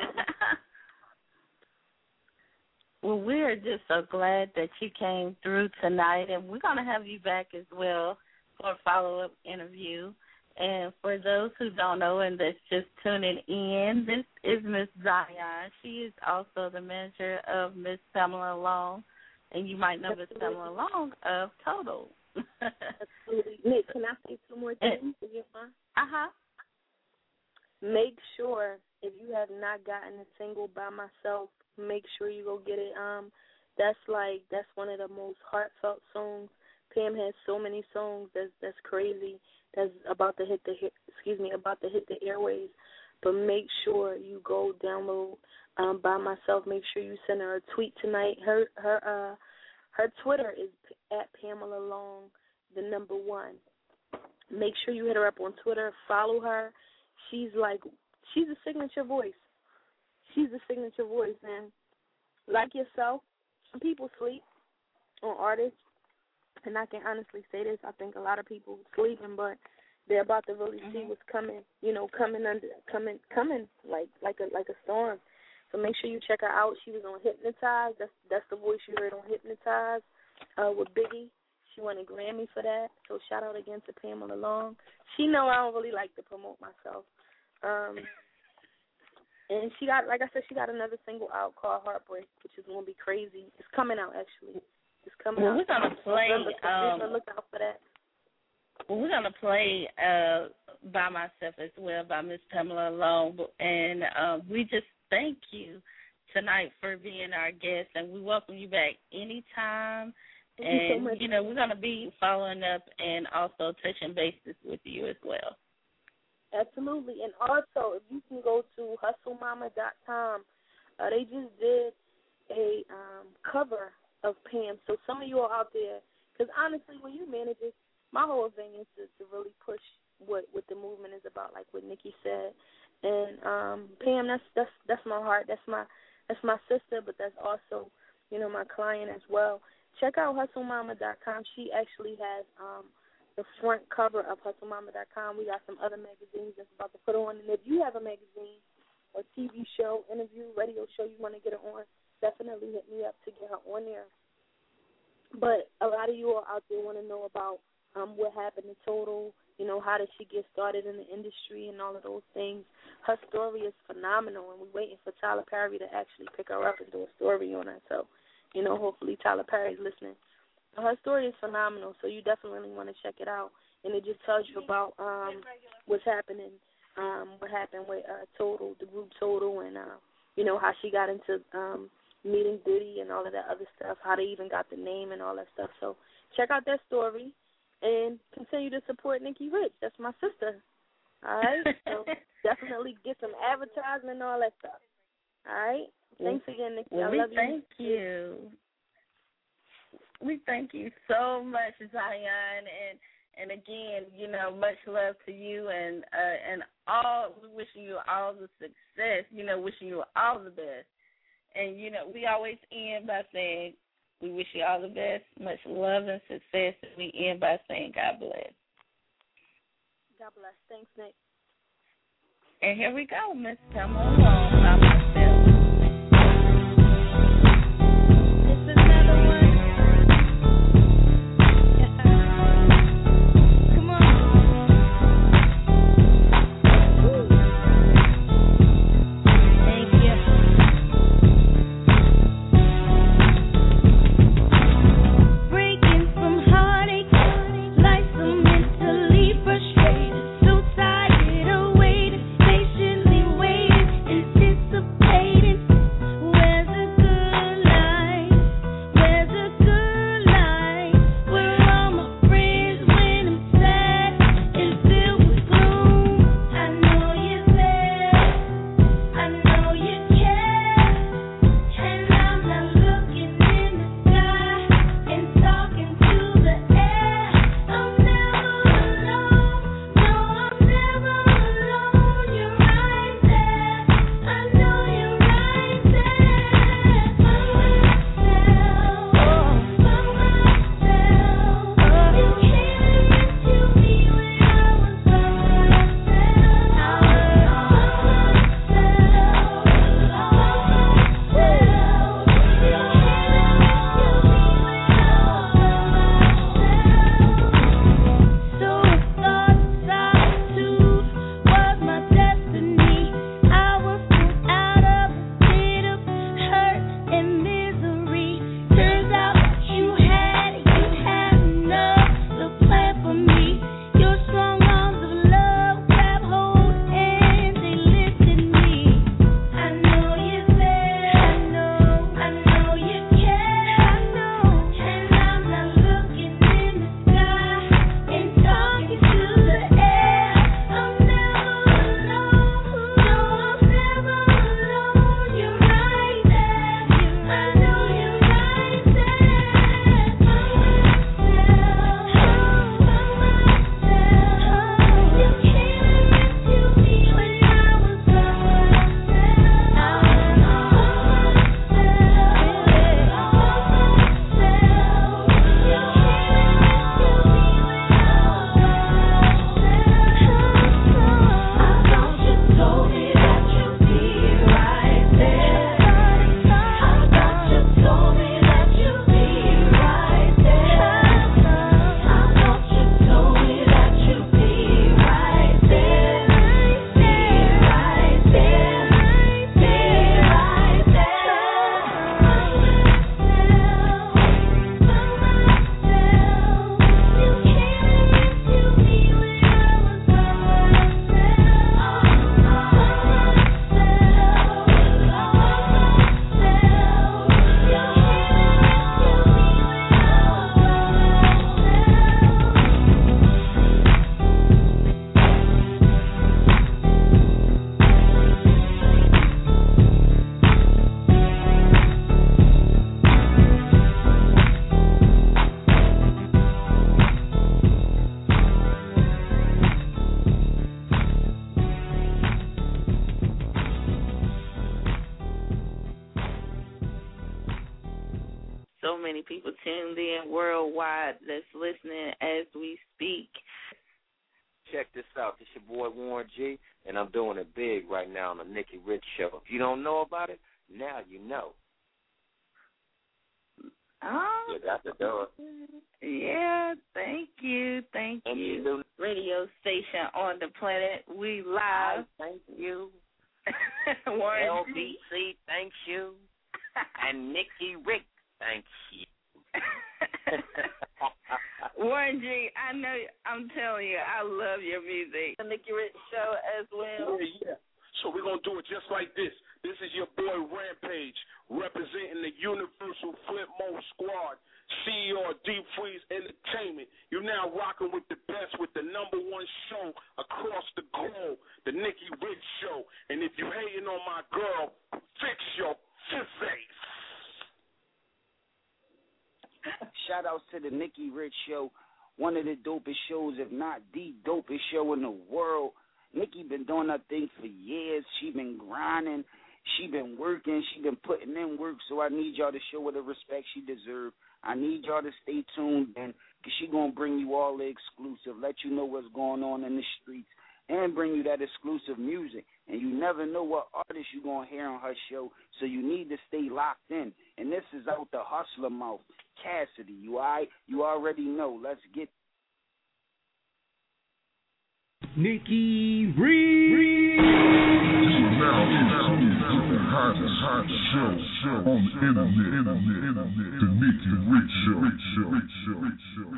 well, we're just so glad that you came through tonight, and we're going to have you back as well for a follow-up interview. And for those who don't know and that's just tuning in, this is Miss Zion. She is also the manager of Miss Pamela Long, and you might know Miss Pamela Long of Total. Absolutely. Nick, can I say two more things? If you're fine? Make sure, if you have not gotten a single by myself, make sure you go get it. That's one of the most heartfelt songs. Pam has so many songs that's crazy, that's about to hit the airways. But make sure you go download By Myself. Make sure you send her a tweet tonight. Her Twitter is at Pamela Long, the number 1. Make sure you hit her up on Twitter. Follow her. She's a signature voice. She's a signature voice, and like yourself, people sleep on artists, and I can honestly say this. I think a lot of people sleeping, but they're about to really see what's coming. You know, coming like a storm. So make sure you check her out. She was on Hypnotize. That's the voice you heard on Hypnotize with Biggie. She won a Grammy for that. So shout out again to Pamela Long. She know I don't really like to promote myself. And she got, like I said, she got another single out called Heartbreak, which is going to be crazy. It's coming out, actually. It's coming out. We're going to play. Look out for that. Well, we're going to play By Myself as well by Miss Pamela Long. And we just thank you tonight for being our guest, and we welcome you back anytime. And, you know, we're going to be following up and also touching bases with you as well. Absolutely. And also, if you can go to hustlemama.com, they just did a cover of Pam. So some of you are out there, because honestly, when you manage it, my whole thing is to really push what the movement is about, like what Nikki said. And Pam, that's my heart. That's my sister, but that's also, you know, my client as well. Check out hustlemama.com. She actually has the front cover of hustlemama.com. We got some other magazines that's about to put on. And if you have a magazine or TV show, interview, radio show you want to get her on, definitely hit me up to get her on there. But a lot of you all out there want to know about what happened to Total, you know, how did she get started in the industry and all of those things. Her story is phenomenal, and we're waiting for Tyler Perry to actually pick her up and do a story on her. So, you know, hopefully Tyler Perry's listening. Her story is phenomenal, so you definitely want to check it out. And it just tells you about what's happening, what happened with Total, the group Total, and, you know, how she got into meeting Diddy and all of that other stuff, how they even got the name and all that stuff. So check out that story and continue to support Nikki Rich. That's my sister. All right? So definitely get some advertisement and all that stuff. All right? Thanks again, Nikki. I love you. Thank you. We thank you so much, Zion, and again, much love to you, and all. We wishing you all the success. Wishing you all the best. And we always end by saying we wish you all the best, much love and success. And we end by saying God bless. God bless. Thanks, Nick. And here we go, Miss Come Along by myself. So many people tuned in worldwide that's listening as we speak. Check this out. It's your boy Warren G, and I'm doing it big right now on the Nikki Rich Show. If you don't know about it, now you know. Oh, You got to do it. Yeah, thank you. Thank you. Radio station on the planet. We live. Thank you. Warren LBC, thank you. And Nikki Rick, thank you. Warren G, I know, I'm telling you, I love your music. The Nikki Rich Show as well. Yeah. So we're going to do it just like this. This is your boy Rampage representing Hustle, Flip Mode Squad, CEO of Deep Freeze Entertainment. You're now rocking with the best, with the #1 show across the globe, the Nikki Rich Show. And if you hating on my girl, fix your face. Shout outs to the Nikki Rich Show, one of the dopest shows, if not the dopest show in the world. Nikki been doing her thing for years. She been grinding. She been working. She been putting in work. So I need y'all to show her the respect she deserves. I need y'all to stay tuned, and because she going to bring you all the exclusive, let you know what's going on in the streets, and bring you that exclusive music. And you never know what artist you're going to hear on her show, so you need to stay locked in. And this is out the hustler mouth. Cassidy, you all right? You already know. Let's get Nikki Reed. The hottest show on the internet. The Nikki Rich Show.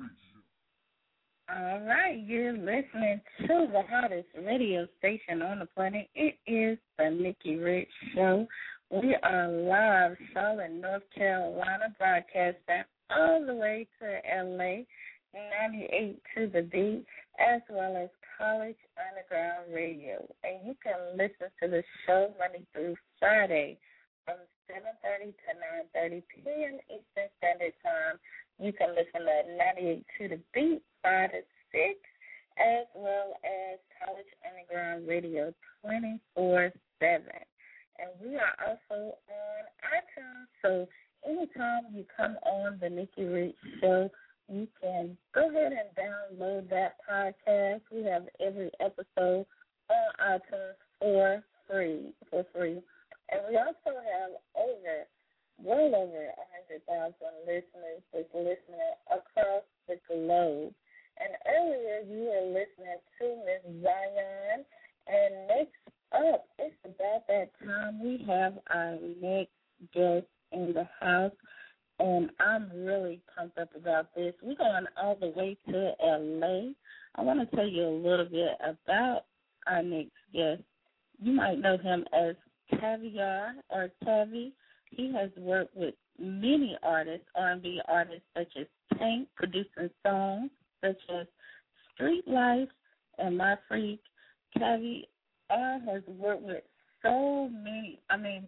All right, you're listening to the hottest radio station on the planet. It is the Nikki Rich Show. We are live, Charlotte, North Carolina, broadcasting all the way to LA, 98 to the beat, as well as College Underground Radio. And you can listen to the show Monday through Friday from 7:30 to 9:30 p.m. Eastern Standard Time. You can listen to 98 to the beat 5 to 6, as well as College Underground Radio 24/7. And we are also on iTunes, so anytime you come on the Nikki Rich Show, you can go ahead and download that podcast. We have every episode on iTunes for free. And we also have well over 100,000 listeners that's listening across the globe. And earlier you were listening to Miss Zion. And next up, it's about that time we have our next guest in the house. And I'm really pumped up about this. We're going all the way to L.A. I want to tell you a little bit about our next guest. You might know him as Caviar or Tavi. He has worked with many artists, R&B artists such as Tank, producing songs such as Street Life and My Freak. Caviar has worked with so many,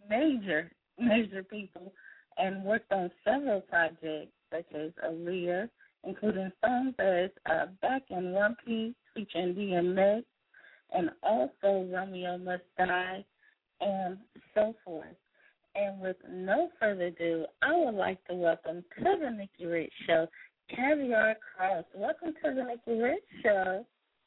major people, and worked on several projects such as Aaliyah, including songs as Back in One Piece featuring DMX, and also Romeo Must Die, and so forth. And with no further ado, I would like to welcome to the Nikki Rich Show, Caviar Cross. Welcome to the Nikki Rich Show.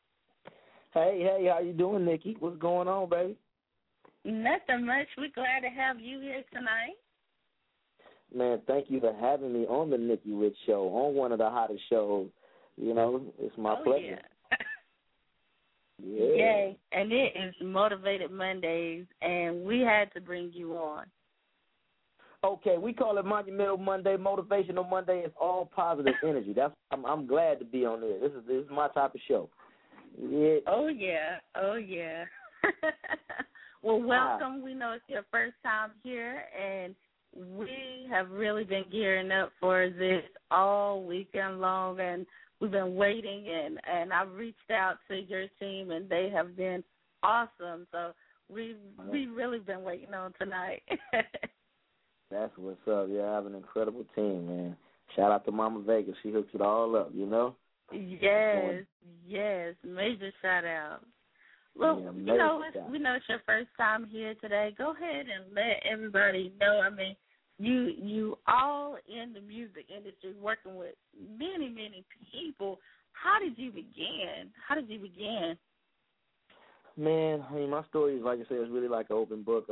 Hey, how you doing, Nikki? What's going on, baby? Nothing much. We're glad to have you here tonight. Man, thank you for having me on the Nikki Rich Show, on one of the hottest shows. You know, it's my pleasure. Yeah. Yay. And it is Motivated Mondays, and we had to bring you on. Okay, we call it Monumental Monday, Motivational Monday. It's all positive energy. I'm glad to be on there. This is my type of show. Yeah. Oh yeah. Well, welcome. We know it's your first time here, and we have really been gearing up for this all weekend long, and we've been waiting, and I've reached out to your team, and they have been awesome. So we've really been waiting on tonight. That's what's up. Yeah, I have an incredible team, man. Shout out to Mama Vegas. She hooks it all up, you know? Yes. Major shout out. Well, we know it's your first time here today. Go ahead and let everybody know. I mean, you all in the music industry working with many, many people. How did you begin? Man, I mean, my story is, like I said, it's really like an open book.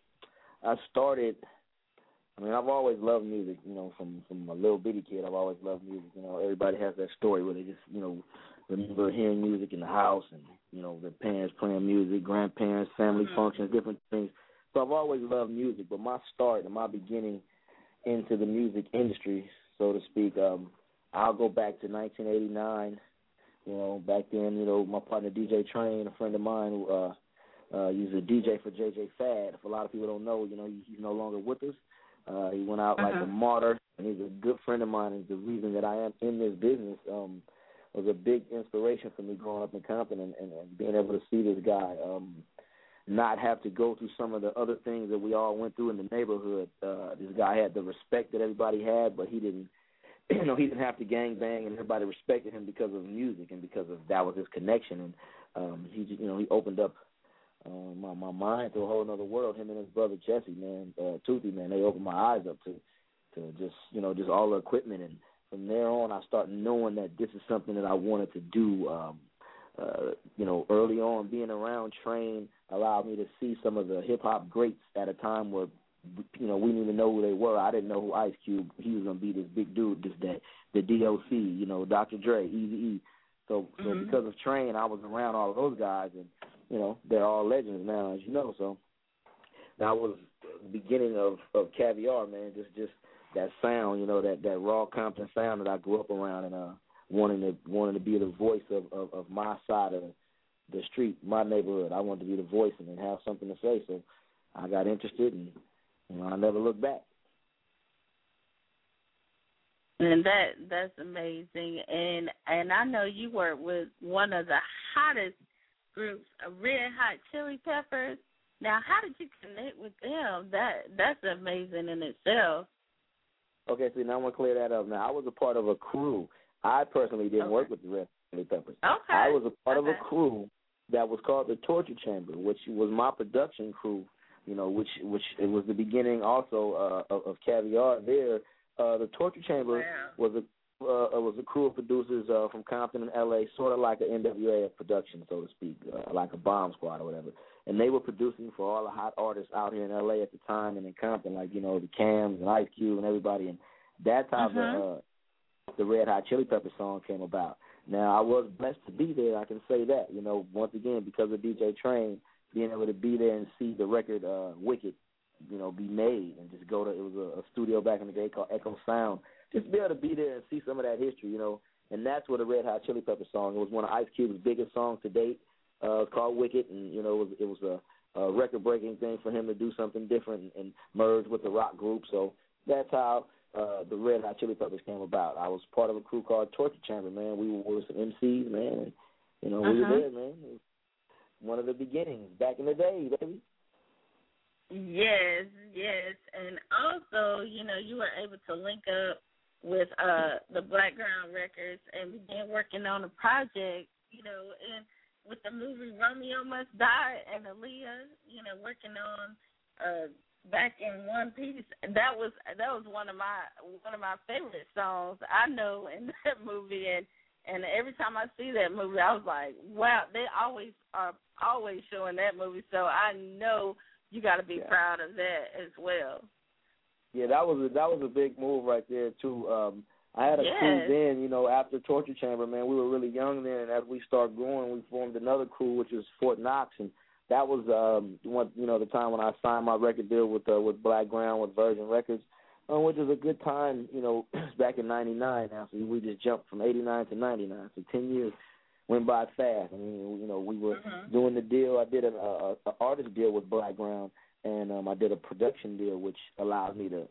I've always loved music, you know, from a little bitty kid. I've always loved music. You know, everybody has that story where they just, you know, remember hearing music in the house and, you know, their parents playing music, grandparents, family functions, different things. So I've always loved music, but my start and my beginning into the music industry, so to speak, I'll go back to 1989. You know, back then, you know, my partner DJ Train, a friend of mine who was a DJ for JJ Fad. If a lot of people don't know, you know, he's no longer with us. He went out like a martyr, and he's a good friend of mine. And the reason that I am in this business was a big inspiration for me growing up in Compton and being able to see this guy not have to go through some of the other things that we all went through in the neighborhood. This guy had the respect that everybody had, but he didn't. He didn't have to gang bang, and everybody respected him because of music and because of that was his connection. And he opened up my mind to a whole other world. Him and his brother Jesse, man, Toothy, man, they opened my eyes up to just all the equipment. And from there on, I started knowing that this is something that I wanted to do. Early on, being around Train allowed me to see some of the hip hop greats at a time where we didn't even know who they were. I didn't know who Ice Cube. He was gonna be this big dude, the DOC, Dr. Dre, Eazy-E. So because of Train, I was around all of those guys, and they're all legends now, as you know. So that was the beginning of Caviar, man. Just that sound, that raw Compton sound that I grew up around, and wanting to be the voice of my side of the street, my neighborhood. I wanted to be the voice and have something to say. So I got interested, and I never looked back. And that's amazing. And I know you work with one of the hottest groups, Red Hot Chili Peppers. Now, how did you connect with them? That's amazing in itself. Okay, see, now I'm going to clear that up. Now, I was a part of a crew. I personally didn't work with the Red Hot Chili Peppers. Okay. I was a part of a crew that was called the Torture Chamber, which was my production crew, which it was the beginning also of Caviar there. The Torture Chamber was a crew of producers from Compton and L.A., sort of like an NWA of production, so to speak, like a bomb squad or whatever. And they were producing for all the hot artists out here in L.A. at the time and in Compton, like, the Cams and Ice Cube and everybody. And that's how the Red Hot Chili Peppers song came about. Now, I was blessed to be there, I can say that, once again, because of DJ Train, being able to be there and see the record Wicked, be made and just go to, it was a studio back in the day called Echo Sound, just be able to be there and see some of that history, and that's where the Red Hot Chili Peppers song, it was one of Ice Cube's biggest songs to date, called Wicked, and, it was a record-breaking thing for him to do something different and merge with the rock group, so that's how the Red Hot Chili Peppers came about. I was part of a crew called Torture Chamber, man. We were some MCs, man, and, we were there, man. It was one of the beginnings back in the day, baby. Yes, and also, you were able to link up with the Blackground Records and began working on a project, and with the movie Romeo Must Die and Aaliyah, working on back in One Piece. That was one of my favorite songs I know in that movie, and every time I see that movie, I was like, wow, they are always showing that movie, so I know you got to be proud of that as well. Yeah, that was a big move right there too. I had a crew then, after Torture Chamber, man. We were really young then, and as we started growing, we formed another crew, which was Fort Knox, and that was the time when I signed my record deal with Blackground, with Virgin Records, which was a good time, back in '99. Now, so we just jumped from '89 to '99, so 10 years went by fast. I mean, we were doing the deal. I did an artist deal with Blackground, and I did a production deal, which allowed me to,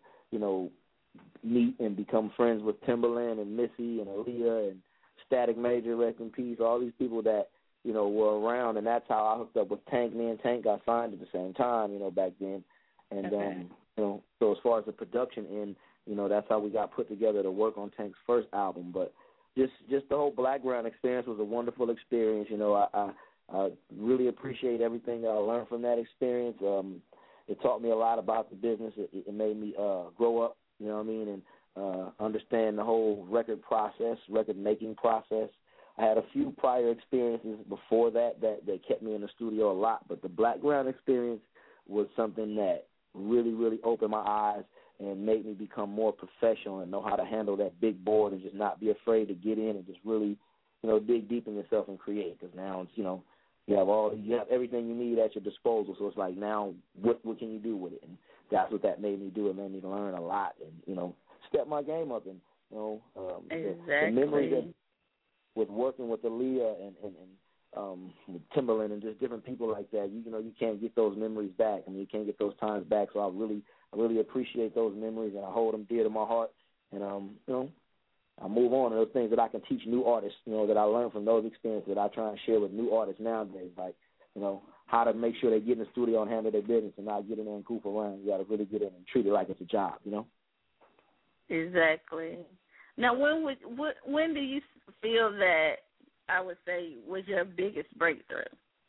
meet and become friends with Timbaland and Missy and Aaliyah and Static Major, rest in peace, all these people that, were around, and that's how I hooked up with Tank. Me and Tank got signed at the same time, back then. And, so as far as the production end, that's how we got put together to work on Tank's first album. But just the whole Blackground experience was a wonderful experience. I really appreciate everything that I learned from that experience. It taught me a lot about the business. It made me grow up, and understand the whole record making process. I had a few prior experiences before that kept me in the studio a lot, but the Blackground experience was something that really, really opened my eyes and made me become more professional and know how to handle that big board and just not be afraid to get in and just really, dig deep in yourself and create. Because now it's, you have everything you need at your disposal. So it's like, now what can you do with it? And that's what that made me do. It made me learn a lot and, step my game up. And, the memory that with working with Aaliyah and with Timberland and just different people like that. You know, you can't get those memories back. I mean, you can't get those times back. So I really appreciate those memories, and I hold them dear to my heart. And you know, I move on to those things that I can teach new artists. You know, that I learned from those experiences that I try and share with new artists nowadays. Like, you know, how to make sure they get in the studio and handle their business and not get in there and goof around. You got to really get in and treat it like it's a job. You know. Exactly. Now, when do you feel that, I would say, was your biggest breakthrough?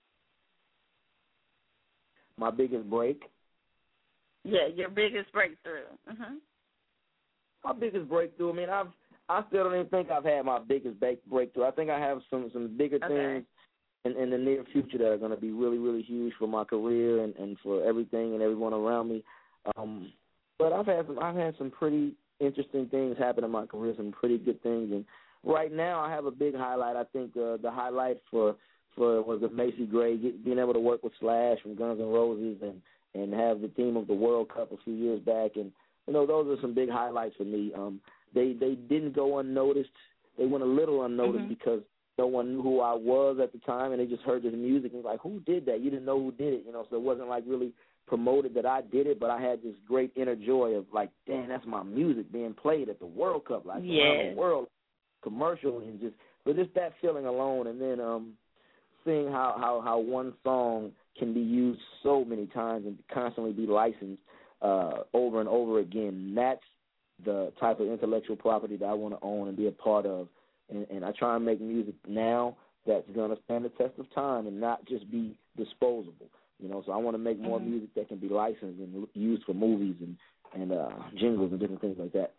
My biggest break? Yeah, your biggest breakthrough. My biggest breakthrough. I mean, I still don't even think I've had my biggest breakthrough. I think I have some bigger things in the near future that are going to be really, really huge for my career and for everything and everyone around me. But I've had some pretty interesting things happen in my career, some pretty good things. And right now I have a big highlight. I think the highlight for was the Macy Gray, being able to work with Slash from Guns N' Roses and have the theme of the World Cup a few years back. And, you know, those are some big highlights for me. They didn't go unnoticed. They went a little unnoticed because no one knew who I was at the time, and they just heard the music and was like, who did that? You didn't know who did it, you know, so it wasn't like really promoted that I did it, but I had this great inner joy of like, damn, that's my music being played at the World Cup, like around the world, commercial, and just that feeling alone. And then seeing how one song can be used so many times and constantly be licensed over and over again. That's the type of intellectual property that I want to own and be a part of. And I try and make music now that's going to stand the test of time and not just be disposable. You know, so I want to make more music that can be licensed and used for movies and jingles and different things like that.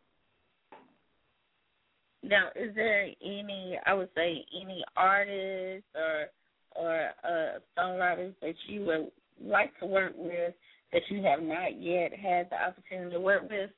Now, is there any artists or songwriters that you would like to work with that you have not yet had the opportunity to work with?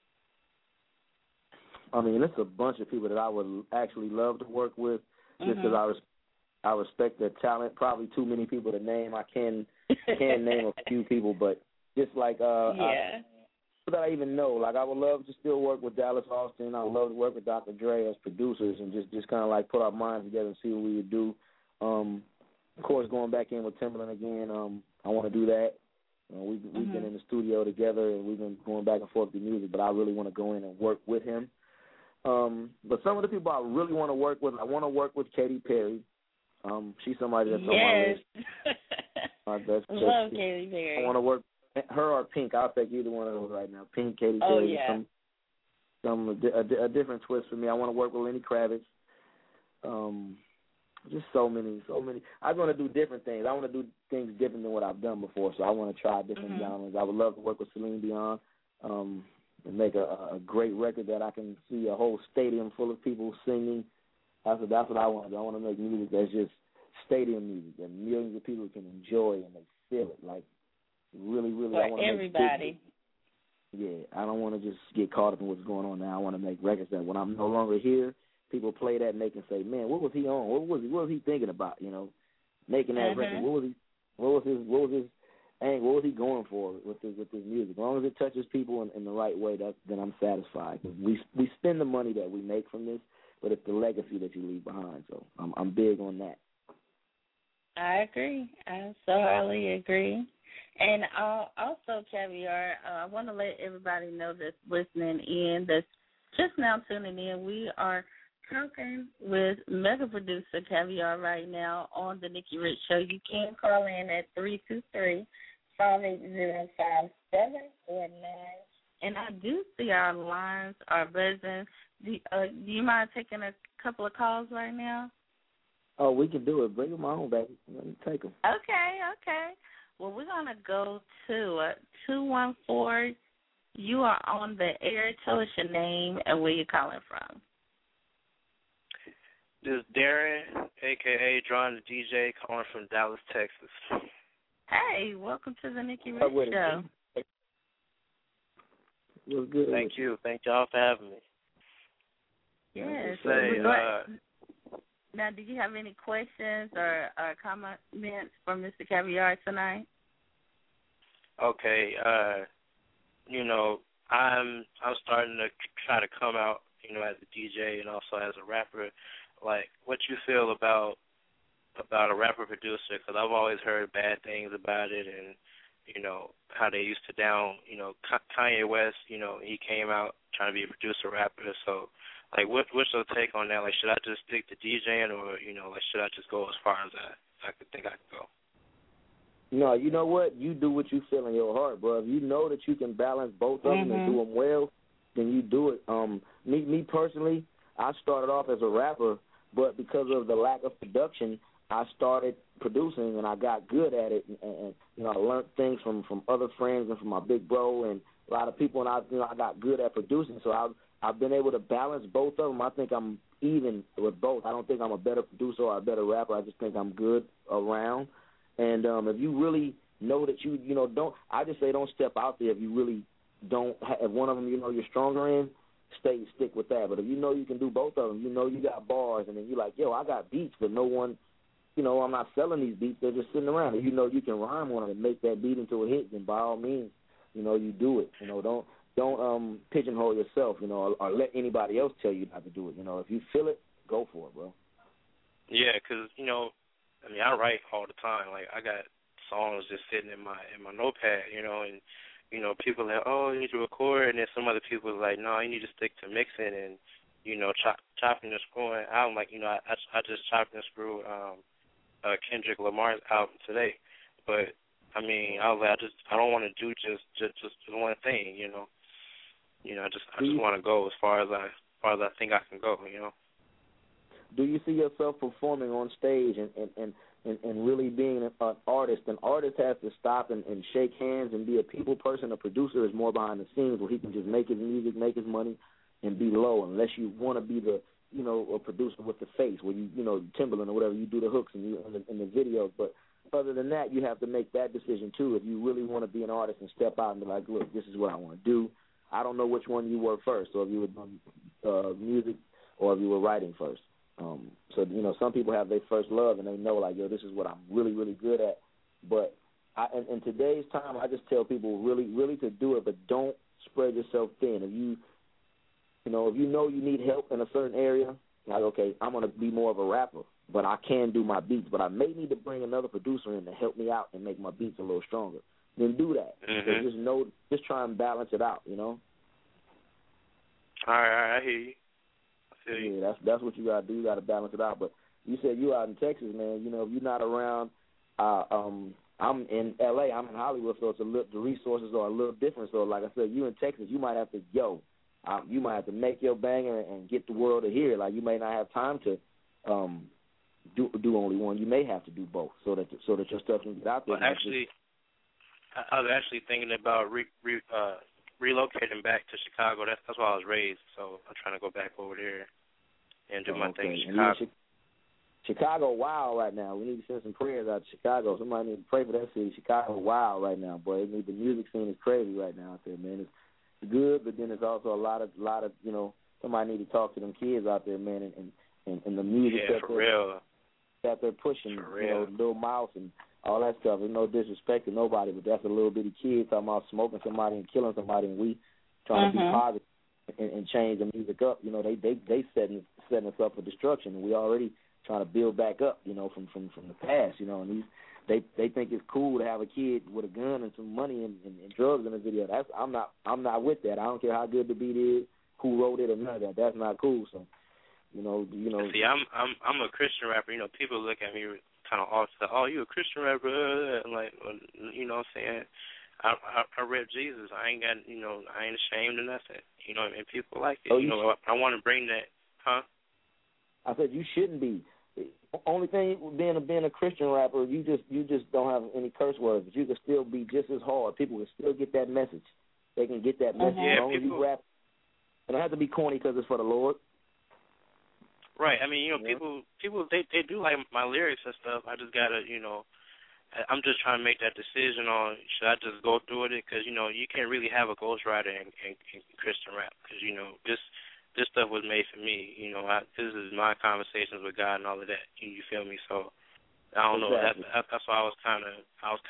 I mean, it's a bunch of people that I would actually love to work with just because I respect their talent. Probably too many people to name. I can name a few people, but just like that I even know. Like, I would love to still work with Dallas Austin. I would love to work with Dr. Dre as producers and just kind of like put our minds together and see what we would do. Of course, going back in with Timberland again, I want to do that. We've been in the studio together and we've been going back and forth with music, but I really want to go in and work with him. But some of the people I really want to work with, I want to work with Katy Perry. She's somebody that's on my list. Love Katy Perry. I want to work her or Pink. I'll take either one of those right now. Pink, Katy Perry. A different twist for me. I want to work with Lenny Kravitz. Just so many. I want to do different things. I want to do things different than what I've done before. So I want to try different genres. I would love to work with Celine Dion. And make a great record that I can see a whole stadium full of people singing. That's what I want to do. I want to make music that's just stadium music that millions of people can enjoy and they feel it. Like, really, really. For I want to everybody. I don't want to just get caught up in what's going on now. I want to make records that when I'm no longer here, people play that and they can say, man, what was he on? What was he thinking about, you know, making that record? What was his angle? What was he going for with his music? As long as it touches people in the right way, then I'm satisfied. We spend the money that we make from this, but it's the legacy that you leave behind. So I'm big on that. I agree. I thoroughly agree. And also, Caviar, I want to let everybody know that's listening in, that's just now tuning in. We are talking with mega producer Caviar right now on the Nikki Rich Show. You can call in at 323-580-5749. And I do see our lines are buzzing. Do you mind taking a couple of calls right now? Oh, we can do it. Bring them on, baby. Let me take them. Okay. Well, we're going to go to 214. You are on the air. Tell us your name and where you're calling from. This is Darren, a.k.a. Drawn the DJ, calling from Dallas, Texas. Hey, welcome to the Nikki Rich Show. What's good? Thank you. Thank y'all for having me. Yes. Now, do you have any questions or comments for Mr. Caviar tonight? Okay. I'm starting to try to come out, as a DJ and also as a rapper. Like, what you feel about, about a rapper producer, because I've always heard bad things about it, and how they used to down Kanye West. He came out trying to be a producer rapper. So like, what's your take on that? Like, should I just stick to DJing, or like, should I just go as far as I could think I could go? No, you know what? You do what you feel in your heart, bro. If you know that you can balance both of them and do them well, then you do it. Me personally, I started off as a rapper, but because of the lack of production, I started producing and I got good at it, and I learned things from other friends and from my big bro and a lot of people, and I got good at producing. So I've been able to balance both of them. I think I'm even with both. I don't think I'm a better producer or a better rapper. I just think I'm good around. And if you really know that you don't, I just say don't step out there if you really don't. If one of them you're stronger in, stick with that. But if you know you can do both of them, you got bars, and then you're like, yo, I got beats, but no one, I'm not selling these beats. They're just sitting around. If you can rhyme on it and make that beat into a hit, then by all means, you do it. Don't pigeonhole yourself, or let anybody else tell you how to do it. If you feel it, go for it, bro. Yeah, because I write all the time. Like, I got songs just sitting in my notepad, and people are like, oh, you need to record, and then some other people are like, no, you need to stick to mixing and chopping and screwing. I'm like, I just chopped and screwed Kendrick Lamar's album today, but I don't want to do just one thing, I just want to go as far as I think I can go, Do you see yourself performing on stage and really being an artist? An artist has to stop and shake hands and be a people person. A producer is more behind the scenes where he can just make his music, make his money, and be low. Unless you want to be the, a producer with the face where Timberland or whatever, you do the hooks and in the videos. But other than that, you have to make that decision too. If you really want to be an artist and step out and be like, look, this is what I want to do. I don't know which one you were first, or if you were doing music or if you were writing first. So, some people have their first love and they know, like, yo, this is what I'm really, really good at. But in today's time, I just tell people really, really to do it, but don't spread yourself thin. If you know you need help in a certain area, like, okay, I'm going to be more of a rapper, but I can do my beats, but I may need to bring another producer in to help me out and make my beats a little stronger. Then do that. So just try and balance it out, All right, I hear you. Yeah, that's what you gotta do. You gotta balance it out. But you said you out in Texas, man. If you're not around, I'm in LA. I'm in Hollywood, so the resources are a little different. So, like I said, you in Texas, you might have to make your banger and get the world to hear it. Like, you may not have time to do only one. You may have to do both, so that your stuff can get out there. Well, actually, I was actually thinking about relocating back to Chicago. That's where I was raised, so I'm trying to go back over there and do my thing in Chicago. Chicago wild right now. We need to send some prayers out to Chicago. Somebody need to pray for that city. Chicago wild right now, boy. The music scene is crazy right now out there, man. It's good, but then there's also a lot of somebody need to talk to them kids out there, man, and the music that they're pushing, Lil Mouse and all that stuff. There's no disrespect to nobody, but that's a little bitty kid talking about smoking somebody and killing somebody, and we trying to be positive and change the music up. They setting us up for destruction, and we already trying to build back up, from the past, and they think it's cool to have a kid with a gun and some money and drugs in the video. I'm not with that. I don't care how good the beat is, who wrote it, or none of that. That's not cool. So, See, I'm a Christian rapper. People look at me kind of off, oh, you a Christian rapper, like, what I'm saying? I rep Jesus. I ain't got, I ain't ashamed of nothing, and people like it. I want to bring that, huh? I said you shouldn't be. Only thing being a Christian rapper, you just don't have any curse words, but you can still be just as hard. People can still get that message. They can get that message. Yeah, as long as you rap. It don't have to be corny because it's for the Lord. Right. I mean, people they do like my lyrics and stuff. I just gotta, I'm just trying to make that decision on should I just go through with it, because you can't really have a ghostwriter in Christian rap, because this stuff was made for me. This is my conversations with God and all of that. You feel me? So I don't know. That's why I was kind of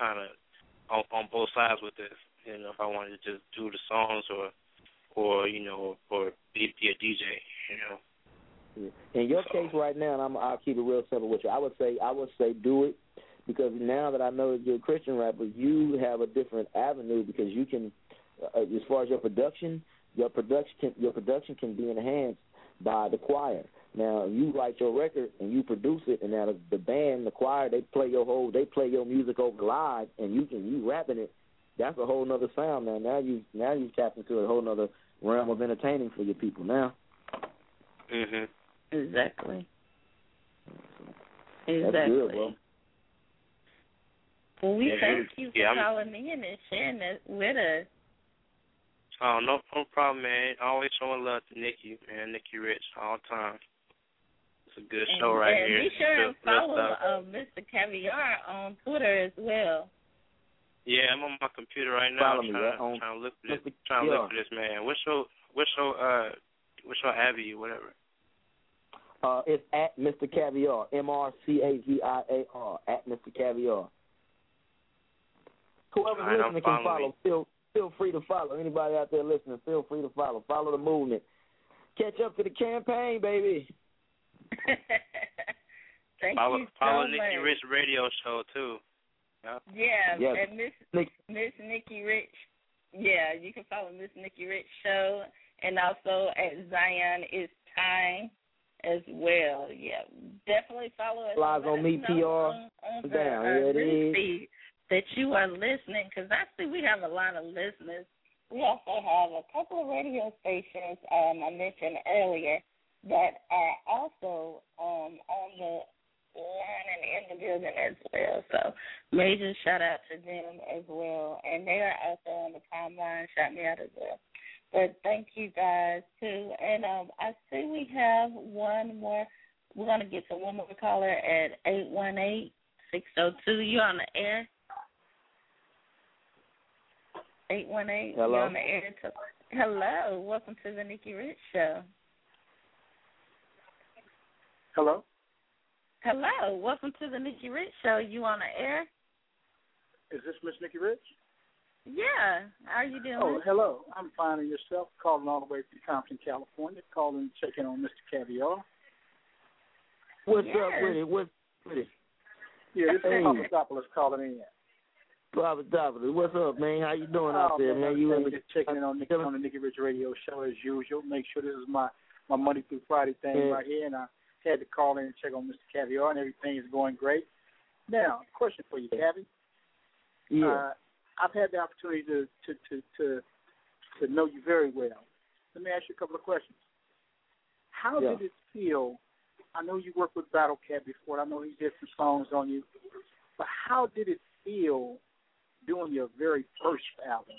on both sides with this. If I wanted to just do the songs or be a DJ. In your case right now, and I'll keep it real simple with you. I would say do it, because now that I know that you're a Christian rapper, you have a different avenue, because you can, as far as your production can be enhanced by the choir. Now you write your record and you produce it, and now the band, the choir, they play your music over live, and you rapping it. That's a whole nother sound, man. Now you tapped into a whole nother realm of entertaining for your people now. Mhm. Exactly. That's good, bro. Well, we thank you for calling in and sharing that with us. Oh, no problem, man. Always showing love to Nikki, man. Nikki Rich, all the time. It's a good show right here. Be sure and follow Mr. Caviar on Twitter as well. Yeah, I'm on my computer right now. Follow me, trying to look for this man. What's your Abbey, whatever? It's at Mr. Caviar, MrCaviar, at Mr. Caviar. Whoever's listening can follow. Feel free to follow. Anybody out there listening, feel free to follow. Follow the movement. Catch up to the campaign, baby. Follow so Nikki much. Rich radio show too. Yeah, yes. and Miss Nikki Rich. Yeah, you can follow Miss Nikki Rich show, and also at Zion is Time as well. Yeah, definitely follow us. Flies on me, PR. On down. Yeah, it is. feed that you are listening, because I see we have a lot of listeners. We also have a couple of radio stations I mentioned earlier that are also on the line and in the building as well. So major shout out to them as well. And they are also on the timeline. Shout me out as well. But thank you guys too. And I see we have one more. We're going to get to one more caller at 818-602. You're on the air. 818. Hello. You're on the air. Hello. Welcome to the Nikki Rich Show. Hello. Hello. Welcome to the Nikki Rich Show. You on the air? Is this Miss Nikki Rich? Yeah. How are you doing? Oh, hello. I'm fine, and yourself? Calling all the way from Compton, California. Calling, checking on Mr. Caviar. What's up with it? What's with it? Yeah, this is Papadopoulos calling in. Papadopoulos, what's up, man? How you doing out there, man? You just checking in on the Nikki Rich Radio Show as usual. Make sure this is my Monday through Friday thing right here, and I had to call in and check on Mr. Caviar, and everything is going great. Now, question for you, Cavi. Yeah. I've had the opportunity to know you very well. Let me ask you a couple of questions. How did it feel? I know you worked with Battle Cat before. I know he did some songs on you. But how did it feel doing your very first album?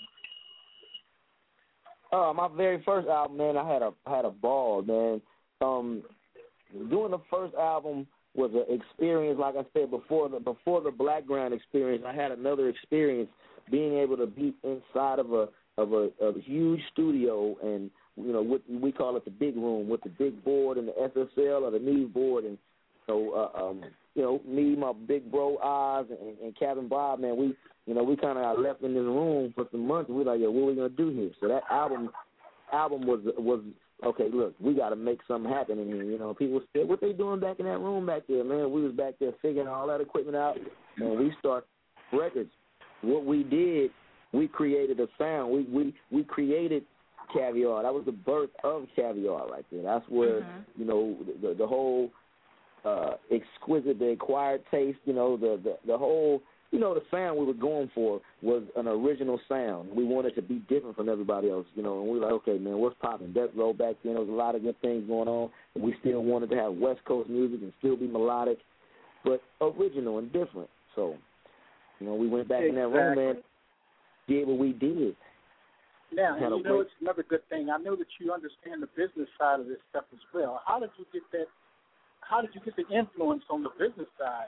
My very first album, man, I had a ball, man. Doing the first album was an experience, like I said before the Blackground experience. I had another experience being able to be inside of a huge studio, and we call it the big room with the big board and the SSL or the Neve board, and me, my big bro Oz and Kevin Bob, man, we kind of left in this room for some months. We're like, what are we gonna do here? So that album was okay. Look, we got to make something happen in here. People said, what they doing back in that room back there, man? We was back there figuring all that equipment out, and we start records. What we did, we created a sound. We created Caviar. That was the birth of Caviar right there. That's where the whole exquisite, the acquired taste, the whole, the sound we were going for was an original sound. We wanted to be different from everybody else, and we were like, okay, man, what's popping? Death Row back then, there was a lot of good things going on, and we still wanted to have West Coast music and still be melodic, but original and different. So, we went back in that room and did what we did. Now, it's another good thing. I know that you understand the business side of this stuff as well. How did you get that? How did you get the influence on the business side?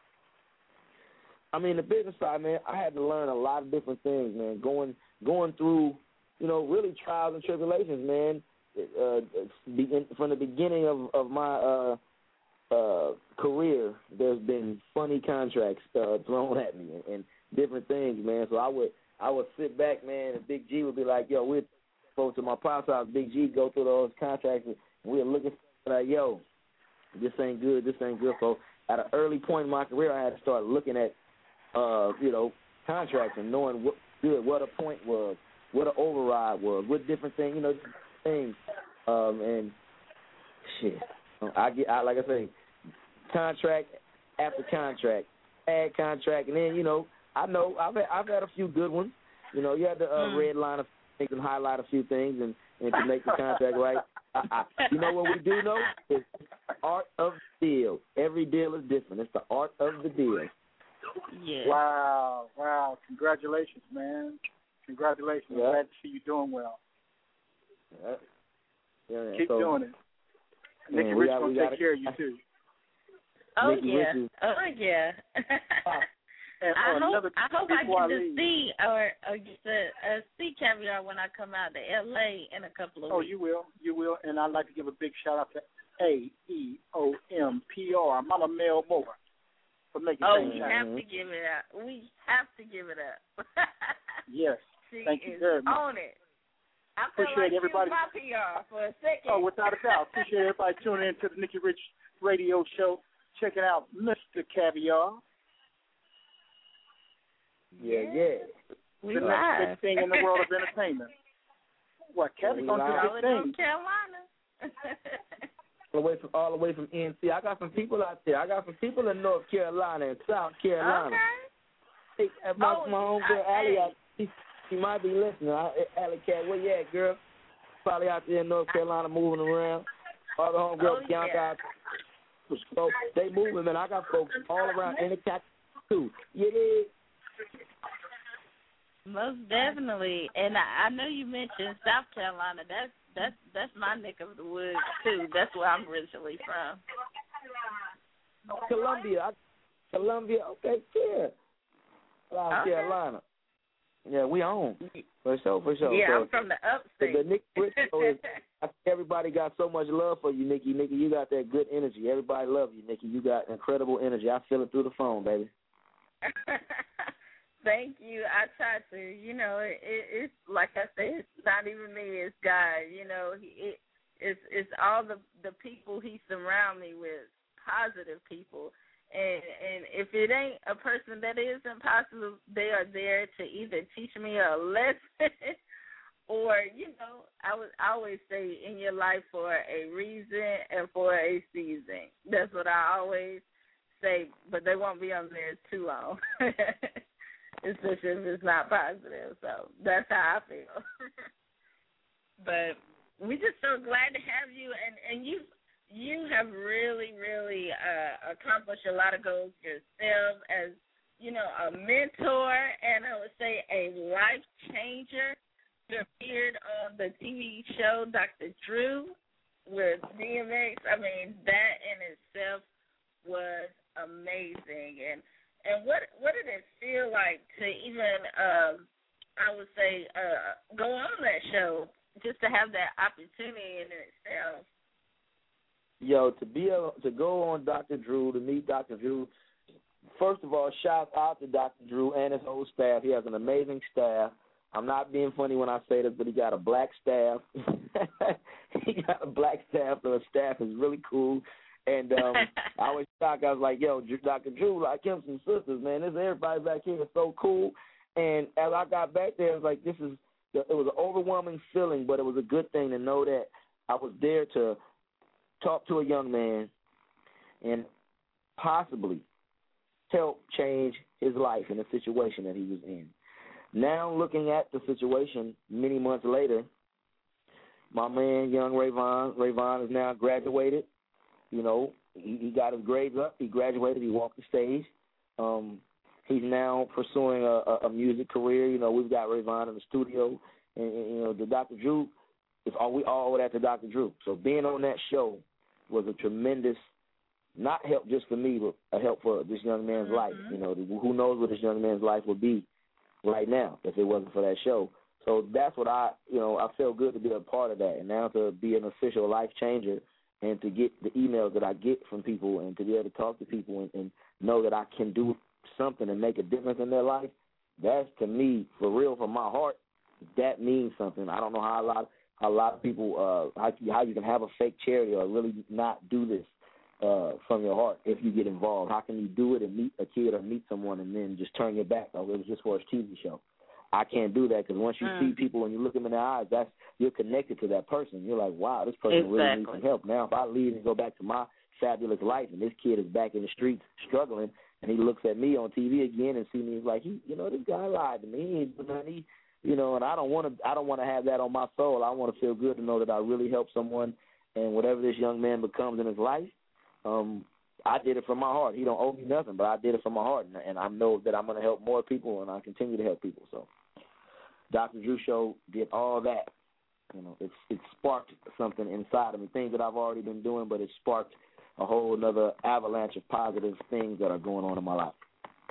I mean, the business side, man, I had to learn a lot of different things, man. Going through, really trials and tribulations, man. From the beginning of my career, there's been funny contracts thrown at me and different things, man. So I would sit back, man, and Big G would be like, yo, we'd go to my pop's house, Big G, go through those contracts, and we'd look at like, yo, this ain't good. So at an early point in my career, I had to start looking at, contracts and knowing what good, what a point was, what an override was, what different things, things. And shit, I like I say, contract after contract, add contract, and then I know I've had a few good ones. You had to red line a few things and highlight a few things and to make the contract right. What we do know is art of the deal. Every deal is different. It's the art of the deal. Yeah. Wow. Congratulations, man. Congratulations. Yeah. I'm glad to see you doing well. Yeah, Keep doing it. Nikki Rich going to take care of you, too. Oh, Nikki yeah. Rich is, And I hope I before get to leave. see or get to see Caviar when I come out to L.A. in a couple of Oh, weeks. you will. And I'd like to give a big shout out to AEOMPR, Mama Mel Moore, for making things we happen. have to give it up. We have to give it up. Yes. She Thank you is very much. on it. I feel Appreciate like everybody. she was my PR for a second. Oh, without a doubt. Appreciate everybody tuning in to the Nikki Rich Radio Show. Checking out Mr. Caviar. Yeah. We the live. next big thing in the world of entertainment. What, Caviar gonna do Charlotte, big things. North Carolina. all the way from NC. I got some people out there. I got some people in North Carolina and South Carolina. Okay. Hey, my homegirl Allie, she might be listening. Allie Cat, where you at, girl? Probably out there in North Carolina moving around. All the homegirls, Bianca. So they moving, man. I got folks all around in the cat too. Yeah. Most definitely, and I know you mentioned South Carolina. That's my neck of the woods too. That's where I'm originally from. Columbia, okay, yeah. South Carolina. Yeah, we on for sure. Yeah, so, I'm from the upstate. The Nikki Rich Show is, I think everybody got so much love for you, Nikki. Nikki, you got that good energy. Everybody love you, Nikki. You got incredible energy. I feel it through the phone, baby. Thank you. I try to. It's like I said, it's not even me. It's God. It's all the people He surround me with, positive people. And if it ain't a person that is impossible, they are there to either teach me a lesson or, I always say in your life for a reason and for a season. That's what I always say, but they won't be on there too long, especially if it's not positive. So that's how I feel. But we're just so glad to have you, and you have really, really accomplished a lot of goals yourself as, a mentor and I would say a life changer. You appeared on the TV show Dr. Drew with DMX. I mean, that in itself was amazing. And what did it feel like to even, I would say, go on that show, just to have that opportunity in itself? Yo, to be able to go on Dr. Drew, to meet Dr. Drew, first of all, shout out to Dr. Drew and his whole staff. He has an amazing staff. I'm not being funny when I say this, but he got a black staff. He got a black staff, so his staff is really cool. And I was shocked. I was like, yo, Dr. Drew, like him some sisters, man. This everybody back here is so cool. And as I got back there, it was like it was an overwhelming feeling, but it was a good thing to know that I was there to talk to a young man and possibly help change his life in the situation that he was in. Now looking at the situation many months later, my man, young Rayvon is now graduated. He got his grades up. He graduated. He walked the stage. He's now pursuing a music career. We've got Rayvon in the studio. And the Dr. Drew, we all owe that to Dr. Drew. So being on that show was a tremendous, not help just for me, but a help for this young man's life. Who knows what this young man's life would be right now if it wasn't for that show. So that's what I feel good to be a part of that. And now to be an official life changer and to get the emails that I get from people and to be able to talk to people and know that I can do something and make a difference in their life, that's, to me, for real, from my heart, that means something. I don't know a lot of people how you can have a fake charity or really not do this from your heart if you get involved. How can you do it and meet a kid or meet someone and then just turn your back? Oh, it was just for a TV show. I can't do that because once you see people and you look them in the eyes, you're connected to that person. You're like, wow, this person really needs some help. Now, if I leave and go back to my fabulous life and this kid is back in the streets struggling and he looks at me on TV again and see me, he's like, this guy lied to me. He ain't doing nothing. And I don't want to have that on my soul. I want to feel good to know that I really helped someone, and whatever this young man becomes in his life, I did it from my heart. He don't owe me nothing, but I did it from my heart, and I know that I'm going to help more people, and I continue to help people. So, Dr. Drew Show did all that. It sparked something inside of me, things that I've already been doing, but it sparked a whole another avalanche of positive things that are going on in my life.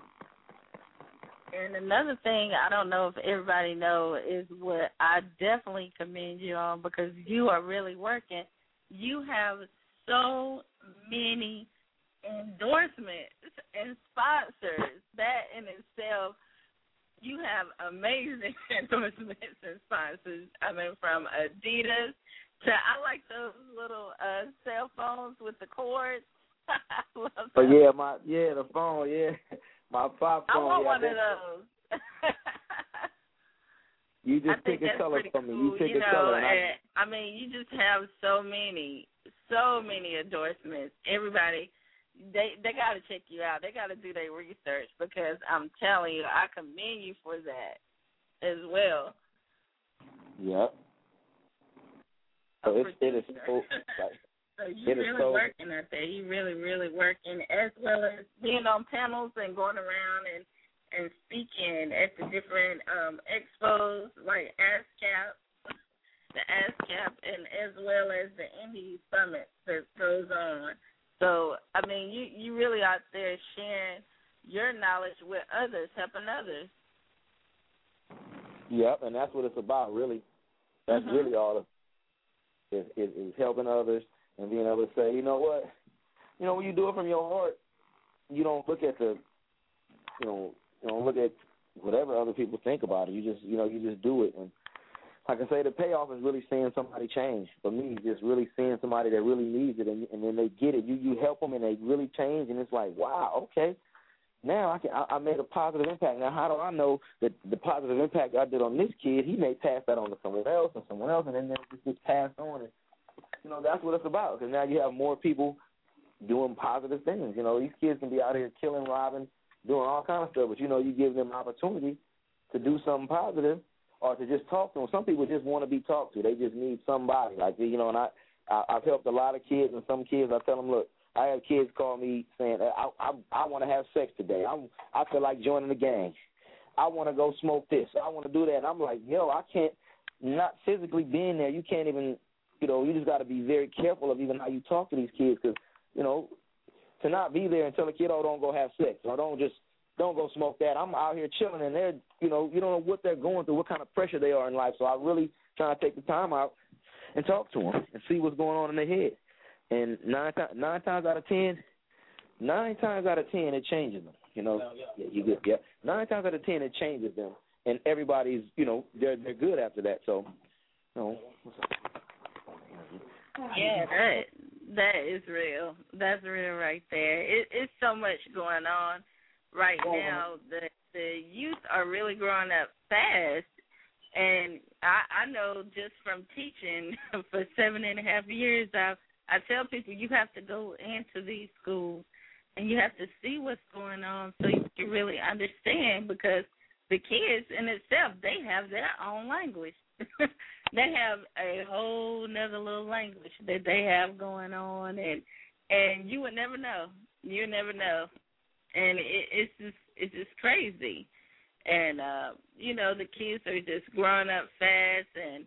And another thing I don't know if everybody knows is what I definitely commend you on, because you are really working. You have so many endorsements and sponsors. That in itself, you have amazing endorsements and sponsors. I mean, from Adidas to, I like those little cell phones with the cords. I love them. Oh yeah, the phone, yeah. My pop phone. I want one of those. You just pick a color from me. You pick a color. I mean, you just have so many endorsements. Everybody, they got to check you out. They got to do their research, because I'm telling you, I commend you for that as well. Yep. So it is so. So you're really working out there. You're really, really working, as well as being on panels and going around and speaking at the different expos like ASCAP, the ASCAP, and as well as the Indie Summit that goes on. So, I mean, you really out there sharing your knowledge with others, helping others. Yep, and that's what it's about, really. That's really all is helping others and being able to say, you know what, when you do it from your heart, you don't look at look at whatever other people think about it. You just do it. And like I say, the payoff is really seeing somebody change. For me, just really seeing somebody that really needs it, and then they get it. You help them, and they really change, and it's like, wow, okay. Now I made a positive impact. Now, how do I know that the positive impact I did on this kid, he may pass that on to someone else, and then it just gets passed on. And, that's what it's about, because now you have more people doing positive things. These kids can be out here killing, robbing, doing all kind of stuff, but, you give them opportunity to do something positive or to just talk to them. Some people just want to be talked to. They just need somebody. Like, and I've helped a lot of kids, and some kids, I tell them, look, I have kids call me saying, I want to have sex today. I feel like joining the gang. I want to go smoke this. I want to do that. And I'm like, I can't, not physically being there, you can't even, you just got to be very careful of even how you talk to these kids, because, to not be there and tell a kid, don't go have sex, or don't go smoke that. I'm out here chilling, and they're, you don't know what they're going through, what kind of pressure they are in life. So I really try to take the time out and talk to them and see what's going on in their head. And nine times out of ten, it changes them. You get 9 times out of 10, it changes them, and everybody's, they're good after that. So, Yeah, that is real. That's real right there. It's so much going on right now. The youth are really growing up fast, and I know just from teaching for 7.5 years, I tell people you have to go into these schools and you have to see what's going on so you can really understand, because the kids in itself, they have their own language. They have a whole nother little language that they have going on, and you would never know. You would never know. And it's just crazy. And, the kids are just growing up fast, and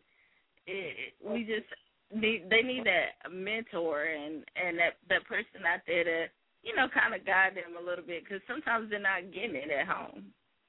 they need that mentor and that person out there to, kind of guide them a little bit, because sometimes they're not getting it at home.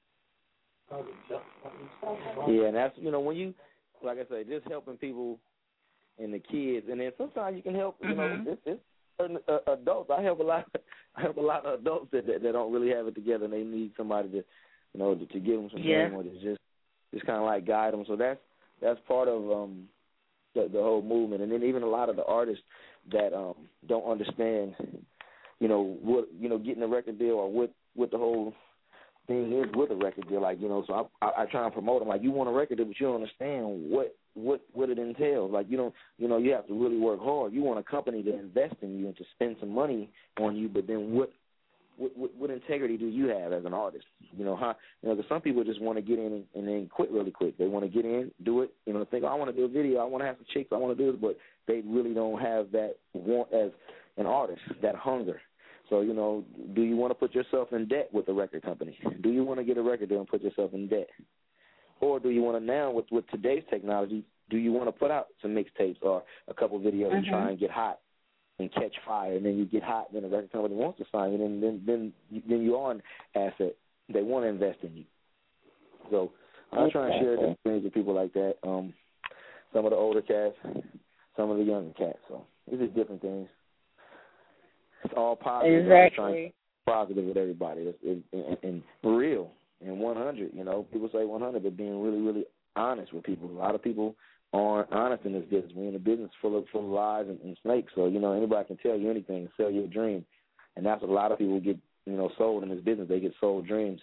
Yeah, and that's, when you, like I say, just helping people and the kids, and then sometimes you can help, it's certain adults. I help a lot of adults that don't really have it together, and they need somebody to, to give them some game, or to just kind of like guide them. So that's part of the whole movement. And then even a lot of the artists that don't understand, what getting a record deal or what the whole thing is with a record deal. Like, so I try and promote them. Like, you want a record deal, but you don't understand what it entails. Like, you have to really work hard. You want a company to invest in you and to spend some money on you, but then what integrity do you have as an artist? Because some people just want to get in and then quit really quick. They want to get in, do it, think, I want to do a video, I want to have some chicks, I want to do this, but they really don't have that want as an artist, that hunger. So, do you want to put yourself in debt with a record company? Do you want to get a record deal and put yourself in debt? Or do you want to now, with today's technology, do you want to put out some mixtapes or a couple videos and try and get hot and catch fire, and then you get hot, and then the record company wants to sign you, and then you are an asset. They want to invest in you. So I try and share the experience with people like that. Some of the older cats, some of the younger cats. So it's just different things. It's all positive. Exactly. Trying to be positive with everybody. And real and 100. People say 100, but being really, really honest with people. A lot of people aren't honest in this business. We're in a business full of lies and snakes. So, anybody can tell you anything and sell you a dream. And that's what a lot of people get, sold in this business. They get sold dreams.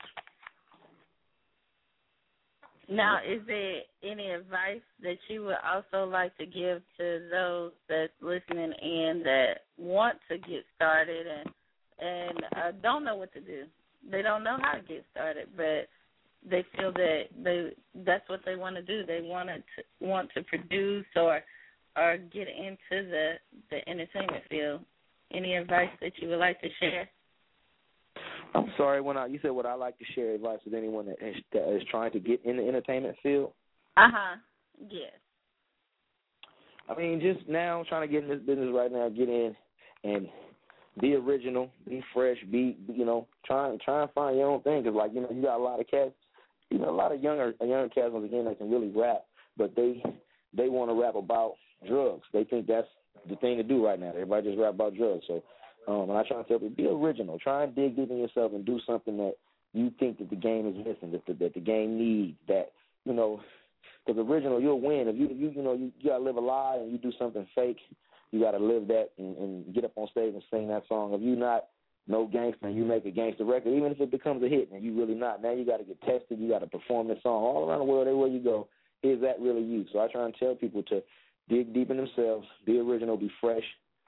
Now, is there any advice that you would also like to give to those that's listening in that want to get started and don't know what to do? They don't know how to get started, but they feel that that's what they want to do. They want to produce or get into the entertainment field. Any advice that you would like to share? I'm sorry, you said would I like to share advice with anyone that is trying to get in the entertainment field? Yes. I mean, just now trying to get in this business right now, get in and be original, be fresh, try and find your own thing. Because, you got a lot of cats, a lot of younger cats, once again, that can really rap, but they want to rap about drugs. They think that's the thing to do right now. Everybody just rap about drugs. So, and I try to tell people, be original. Try and dig deep in yourself and do something that you think that the game is missing, that the game needs. That because original, you'll win. If you gotta live a lie and you do something fake, you gotta live that and get up on stage and sing that song. If you're not no gangster and you make a gangster record, even if it becomes a hit and you really not, now you got to get tested. You got to perform this song all around the world. Everywhere you go, is that really you? So I try and tell people to dig deep in themselves, be original, be fresh.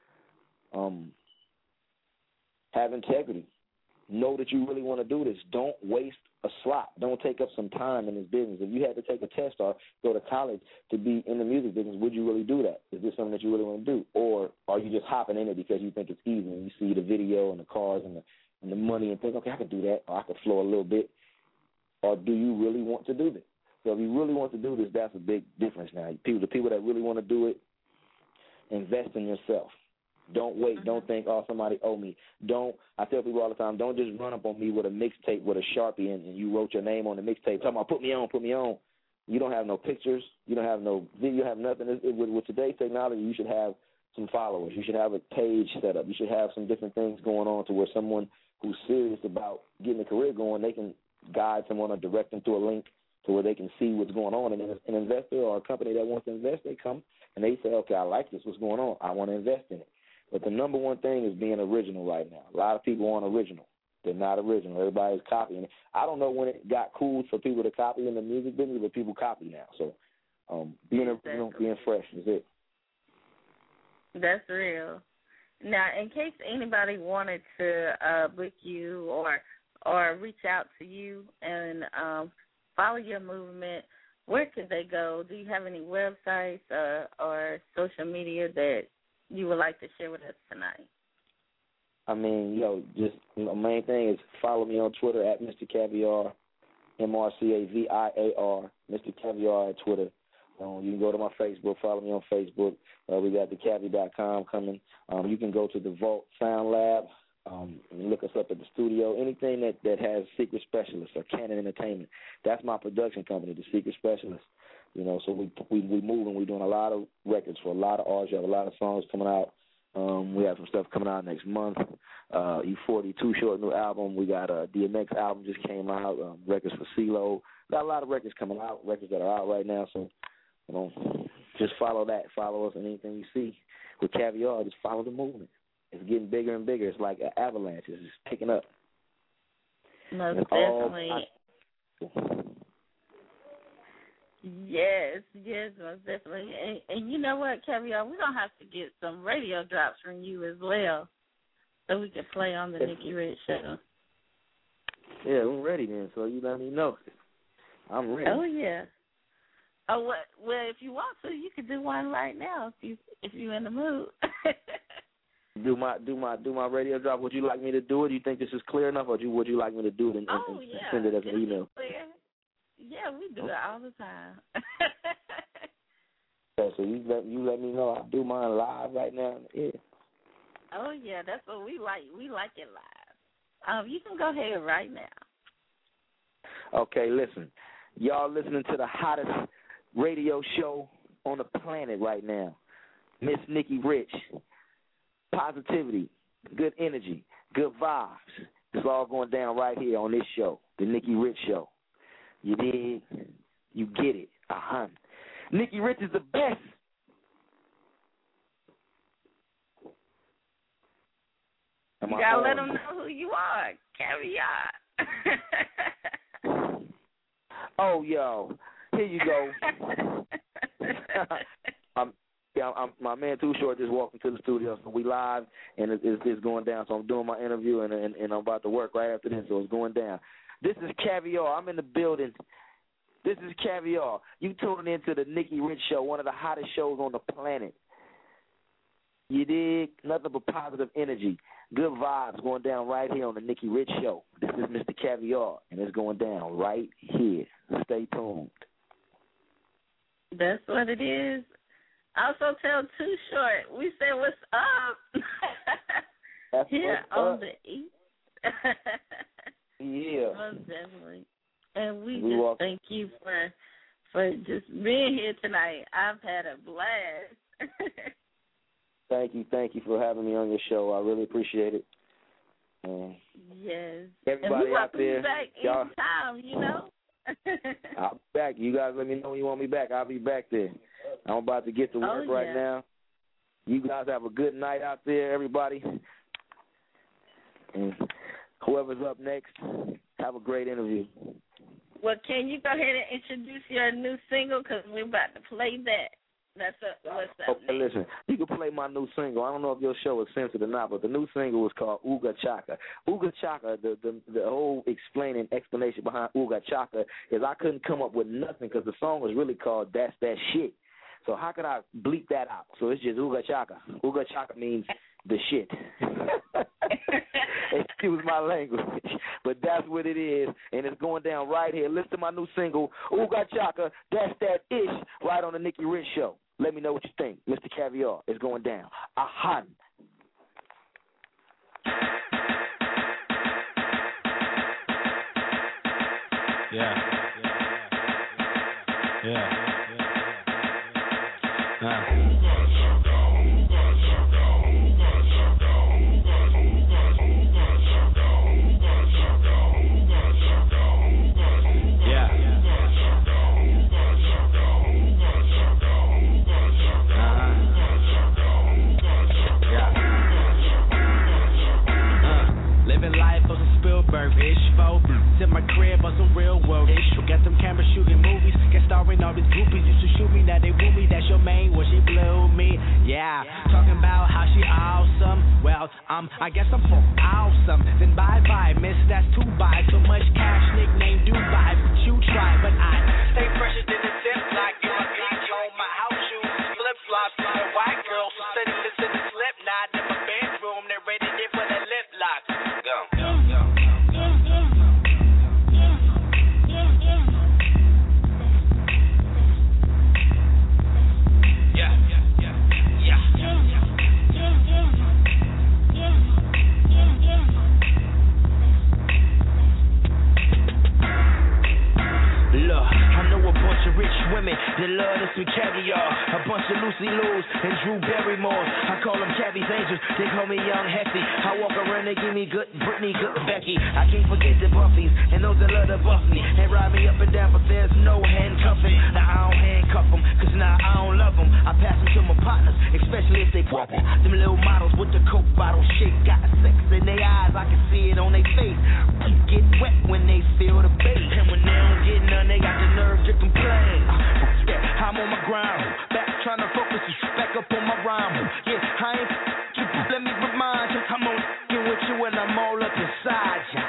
Have integrity. Know that you really want to do this. Don't waste a slot. Don't take up some time in this business. If you had to take a test or go to college to be in the music business, would you really do that? Is this something that you really want to do? Or are you just hopping in it because you think it's easy and you see the video and the cars and the money and think, okay, I could do that, or I could flow a little bit? Or do you really want to do this? So if you really want to do this, that's a big difference now. The people that really want to do it, invest in yourself. Don't wait. Don't think, somebody owe me. I tell people all the time, don't just run up on me with a mixtape with a Sharpie and you wrote your name on the mixtape talking about put me on. You don't have no pictures. You don't have no video. You have nothing. With today's technology, you should have some followers. You should have a page set up. You should have some different things going on to where someone who's serious about getting a career going, they can guide someone or direct them to a link to where they can see what's going on. And an investor or a company that wants to invest, they come and they say, okay, I like this. What's going on? I want to invest in it. But the number one thing is being original right now. A lot of people aren't original. They're not original. Everybody's copying it. I don't know when it got cool for people to copy in the music business, but people copy now. So being original, being fresh is it. That's real. Now, in case anybody wanted to book you or reach out to you and follow your movement, where could they go? Do you have any websites or social media that you would like to share with us tonight? I mean, main thing is follow me on Twitter at Mr. Caviar, MrCaviar, Mr. Caviar at Twitter. You can go to my Facebook, follow me on Facebook. We got thecavi.com coming. You can go to the Vault Sound Lab and look us up at the studio. Anything that has Secret Specialists or Canon Entertainment, that's my production company, the Secret Specialists. So we move and we're doing a lot of records for a lot of artists. We have a lot of songs coming out. We have some stuff coming out next month. E40, Too Short new album. We got a DMX album just came out. Records for CeeLo. Got a lot of records coming out. Records that are out right now. So, just follow that. Follow us, and anything you see with Caviar, just follow the movement. It's getting bigger and bigger. It's like an avalanche. It's just picking up. Most definitely. Yes, most definitely. And you know what, Caviar, we're going to have to get some radio drops from you as well so we can play on the Nikki Rich Show. Yeah, I'm ready then, so you let me know. I'm ready. Oh, yeah. Oh, well, if you want to, you can do one right now if you're in the mood. Do my radio drop. Would you like me to do it? Do you think this is clear enough, or would you like me to do it and send it as an email? Clear. Yeah, we do it all the time. Okay, so you let me know. I'll do mine live right now. Yeah. Oh yeah, that's what we like. We like it live. You can go ahead right now. Okay, listen. Y'all listening to the hottest radio show on the planet right now. Miss Nikki Rich. Positivity, good energy, good vibes. It's all going down right here on this show, the Nikki Rich Show. You dig? You get it. Nikki Rich is the best. You gotta let them know who you are. Caviar. Oh, yo. Here you go. My man Too Short just walked into the studio, so we live, and it's going down. So I'm doing my interview, and I'm about to work right after this, so it's going down. This is Caviar. I'm in the building. This is Caviar. You tuning into the Nikki Rich Show, one of the hottest shows on the planet. You dig? Nothing but positive energy. Good vibes going down right here on the Nikki Rich Show. This is Mr. Caviar, and it's going down right here. Stay tuned. That's what it is. Also tell Too Short, we say what's up here on the East. Yeah. Most definitely. And we just thank you for just being here tonight. I've had a blast. Thank you for having me on your show. I really appreciate it. Yes. Everybody and we out there, back y'all. Anytime, you know. I'll be back. You guys let me know when you want me back. I'll be back there. I'm about to get to work right now. You guys have a good night out there, everybody. And whoever's up next, have a great interview. Well, can you go ahead and introduce your new single? Because we're about to play that. That's what's up. Okay, listen. You can play my new single. I don't know if your show is censored or not, but the new single is called Ooga Chaka. Ooga Chaka, the whole explanation behind Ooga Chaka is I couldn't come up with nothing because the song was really called That's That Shit. So how could I bleep that out? So it's just Ooga Chaka. Ooga Chaka means the shit. Excuse my language, but that's what it is, and it's going down right here. Listen to my new single, Ooga Chaka, That's That Ish, right on the Nikki Rich Show. Let me know what you think. Mr. Caviar, it's going down. Ahan. Yeah. Living life on some Spielberg-ish, folk. To my crib on some real world-ish. Got them cameras shooting movies. Get starring all these groupies. Used to shoot me, now they woo me. That's your main, well, she blew me. Yeah, talking about how she awesome. Well, I guess I'm for awesome. Then bye-bye, miss, that's too bye. Too much cash, nickname Dubai. But you try, but I stay fresher than the zip like you a beach on my house shoes. Flip-flops, my white girl. So steady listen to Slipknot in my bedroom. They're ready there for the lip lock. Go. Look, I know a bunch of rich honest with caviar. A bunch of Lucy Lou's and Drew Barrymores. I call them Cavi's Angels, they call me Young Hefty. I walk around, they give me good Britney, good Becky. I can't forget the Buffies and those that love to buff me and ride me up and down, but there's no handcuffing. Now I don't handcuff them, cause now I don't love them. I pass them to my partners, especially if they proper. Them little models with the Coke bottle shit got sex in their eyes, I can see it on their face. Get wet when they feel the bass, and when they don't get none, they got the nerve to complain. Yeah, I'm on my grind, back trying to focus, back up on my rhyme. Yeah, I ain't you, let me remind you, I'm on with you and I'm all up inside you.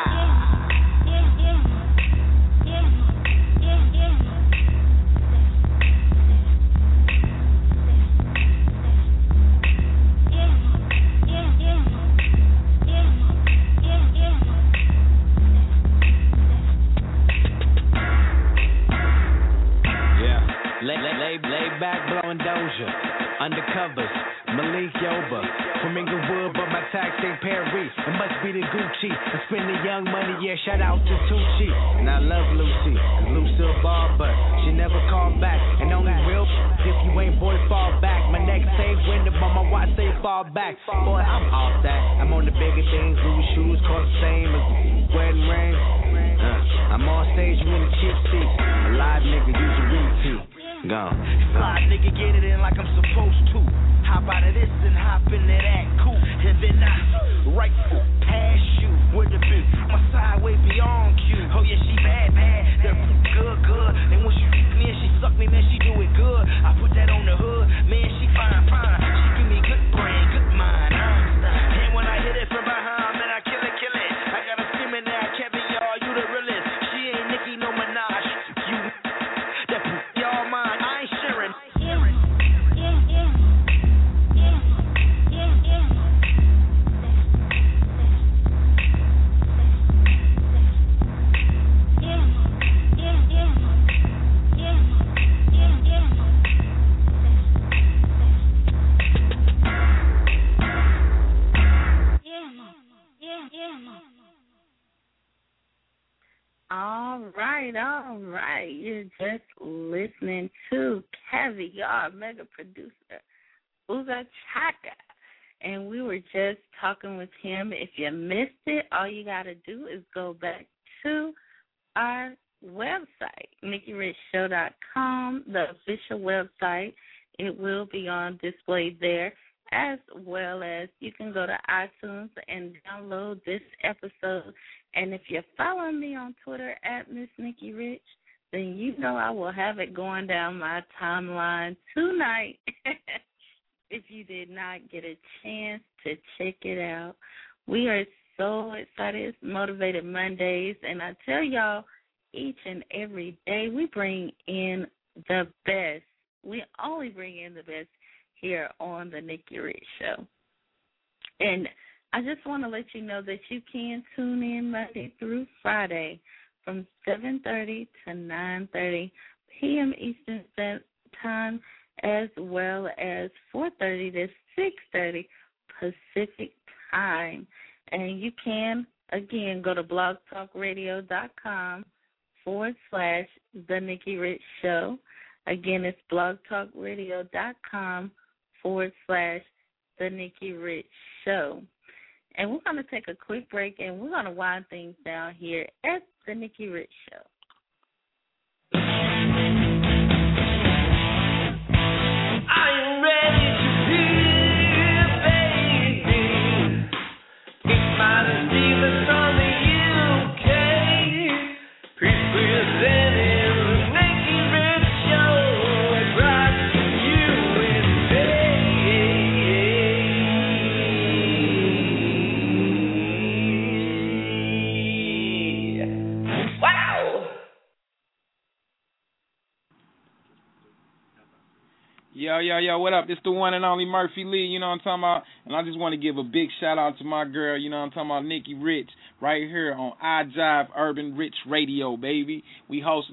Lay back, blowing Doja. Undercovers, Malik Yoba. From Inglewood, but my tax ain't Paris. It must be the Gucci. I spend the young money, yeah, shout out to Tucci. And I love Lucy, cause Lucy a bar, but she never called back. And only real if you ain't, boy, fall back. My neck say window, but my watch say fall back. Boy, I'm off that. I'm on the bigger things. Louis shoes cost the same as the wedding ring. I'm on stage, you in the cheap seat. A live nigga, use a repeat. Gone. Fly nigga, get it in like I'm supposed to. Hop out of this and hop into that coupe. And then I right foot past you with the beat. My sideway beyond cue. Oh yeah, she bad, bad. That good, good. And when she me and she suck me, man, she do it good. I put that on the hood, man, she fine, fine. She give me good brain, good mind. And when I hit it from behind, man, I kill it, kill it. I got a screaming now, Kevin, y'all, you the realest. She ain't Nicki, no Minaj. You that y'all mine, I ain't sharing. All right. You're just listening to Caviar, mega producer, Uga Chaka. And we were just talking with him. If you missed it, all you got to do is go back to our website, NikkiRichShow.com, the official website. It will be on display there, as well as you can go to iTunes and download this episode. And if you're following me on Twitter at Miss Nikki Rich, then you know I will have it going down my timeline tonight. If you did not get a chance to check it out, we are so excited. It's Motivated Mondays, and I tell y'all, each and every day we bring in the best. We only bring in the best here on the Nikki Rich Show. And I just want to let you know that you can tune in Monday through Friday from 7:30 to 9:30 p.m. Eastern Standard Time, as well as 4:30 to 6:30 Pacific Time. And you can, again, go to blogtalkradio.com/The Nikki Rich Show. Again, it's blogtalkradio.com/The Nikki Rich Show. And we're going to take a quick break, and we're going to wind things down here at The Nikki Rich Show. I'm ready to feel, baby. It's my Stevens from the UK. Presenting the Nikki Rich Show. Brought to you in Wow! Yo, what up? It's the one and only Murphy Lee, you know what I'm talking about? And I just want to give a big shout out to my girl, you know what I'm talking about, Nikki Rich, right here on iDrive Urban Rich Radio, baby. We host.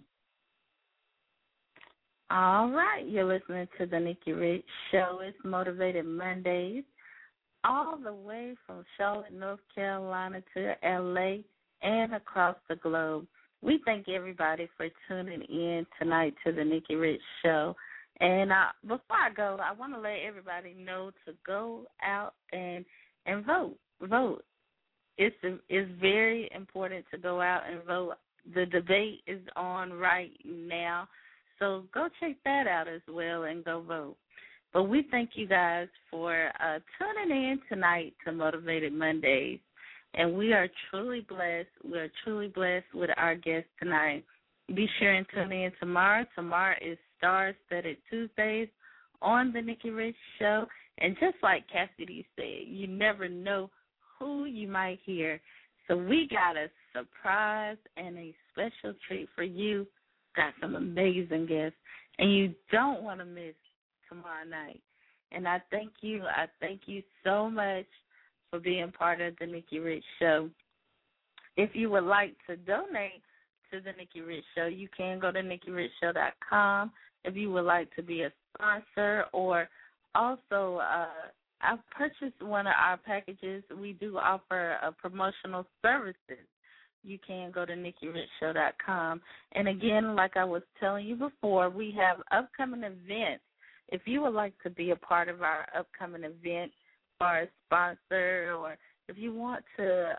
All right, you're listening to the Nikki Rich Show. It's Motivated Mondays, all the way from Charlotte, North Carolina to L.A. and across the globe. we thank everybody for tuning in tonight to the Nikki Rich Show. And before I go, I want to let everybody know to go out and vote. Vote. It's very important to go out and vote. The debate is on right now, so go check that out as well and go vote. But we thank you guys for tuning in tonight to Motivated Mondays, and we are truly blessed. We are truly blessed with our guest tonight. Be sure and tune in tomorrow. Tomorrow is Star-Studded Tuesdays on the Nikki Rich Show, and just like Cassidy said, you never know who you might hear. So we got a surprise and a special treat for you. Got some amazing guests, and you don't want to miss tomorrow night. And I thank you so much for being part of the Nikki Rich Show. If you would like to donate to the Nikki Rich Show, you can go to NikkiRichShow.com. If you would like to be a sponsor, or also I've purchased one of our packages. We do offer promotional services. You can go to NikkiRichShow.com. And again, like I was telling you before, we have upcoming events. If you would like to be a part of our upcoming event or a sponsor, or if you want to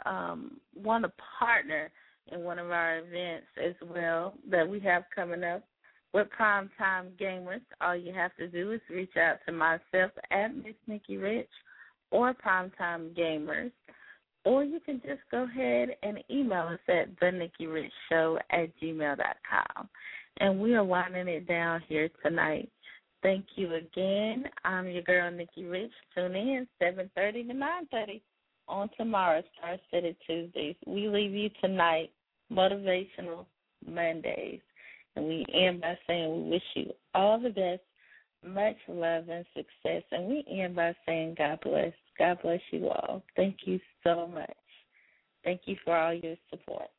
partner in one of our events as well that we have coming up with Primetime Gamers, all you have to do is reach out to myself at Miss Nikki Rich or Primetime Gamers, or you can just go ahead and email us at thenikkiRichShow@gmail.com. And we are winding it down here tonight. Thank you again. I'm your girl, Nikki Rich. Tune in 7:30 to 9:30 on tomorrow, Star-Studded Tuesdays. We leave you tonight, Motivational Mondays. And we end by saying we wish you all the best, much love and success. And we end by saying God bless. God bless you all. Thank you so much. Thank you for all your support.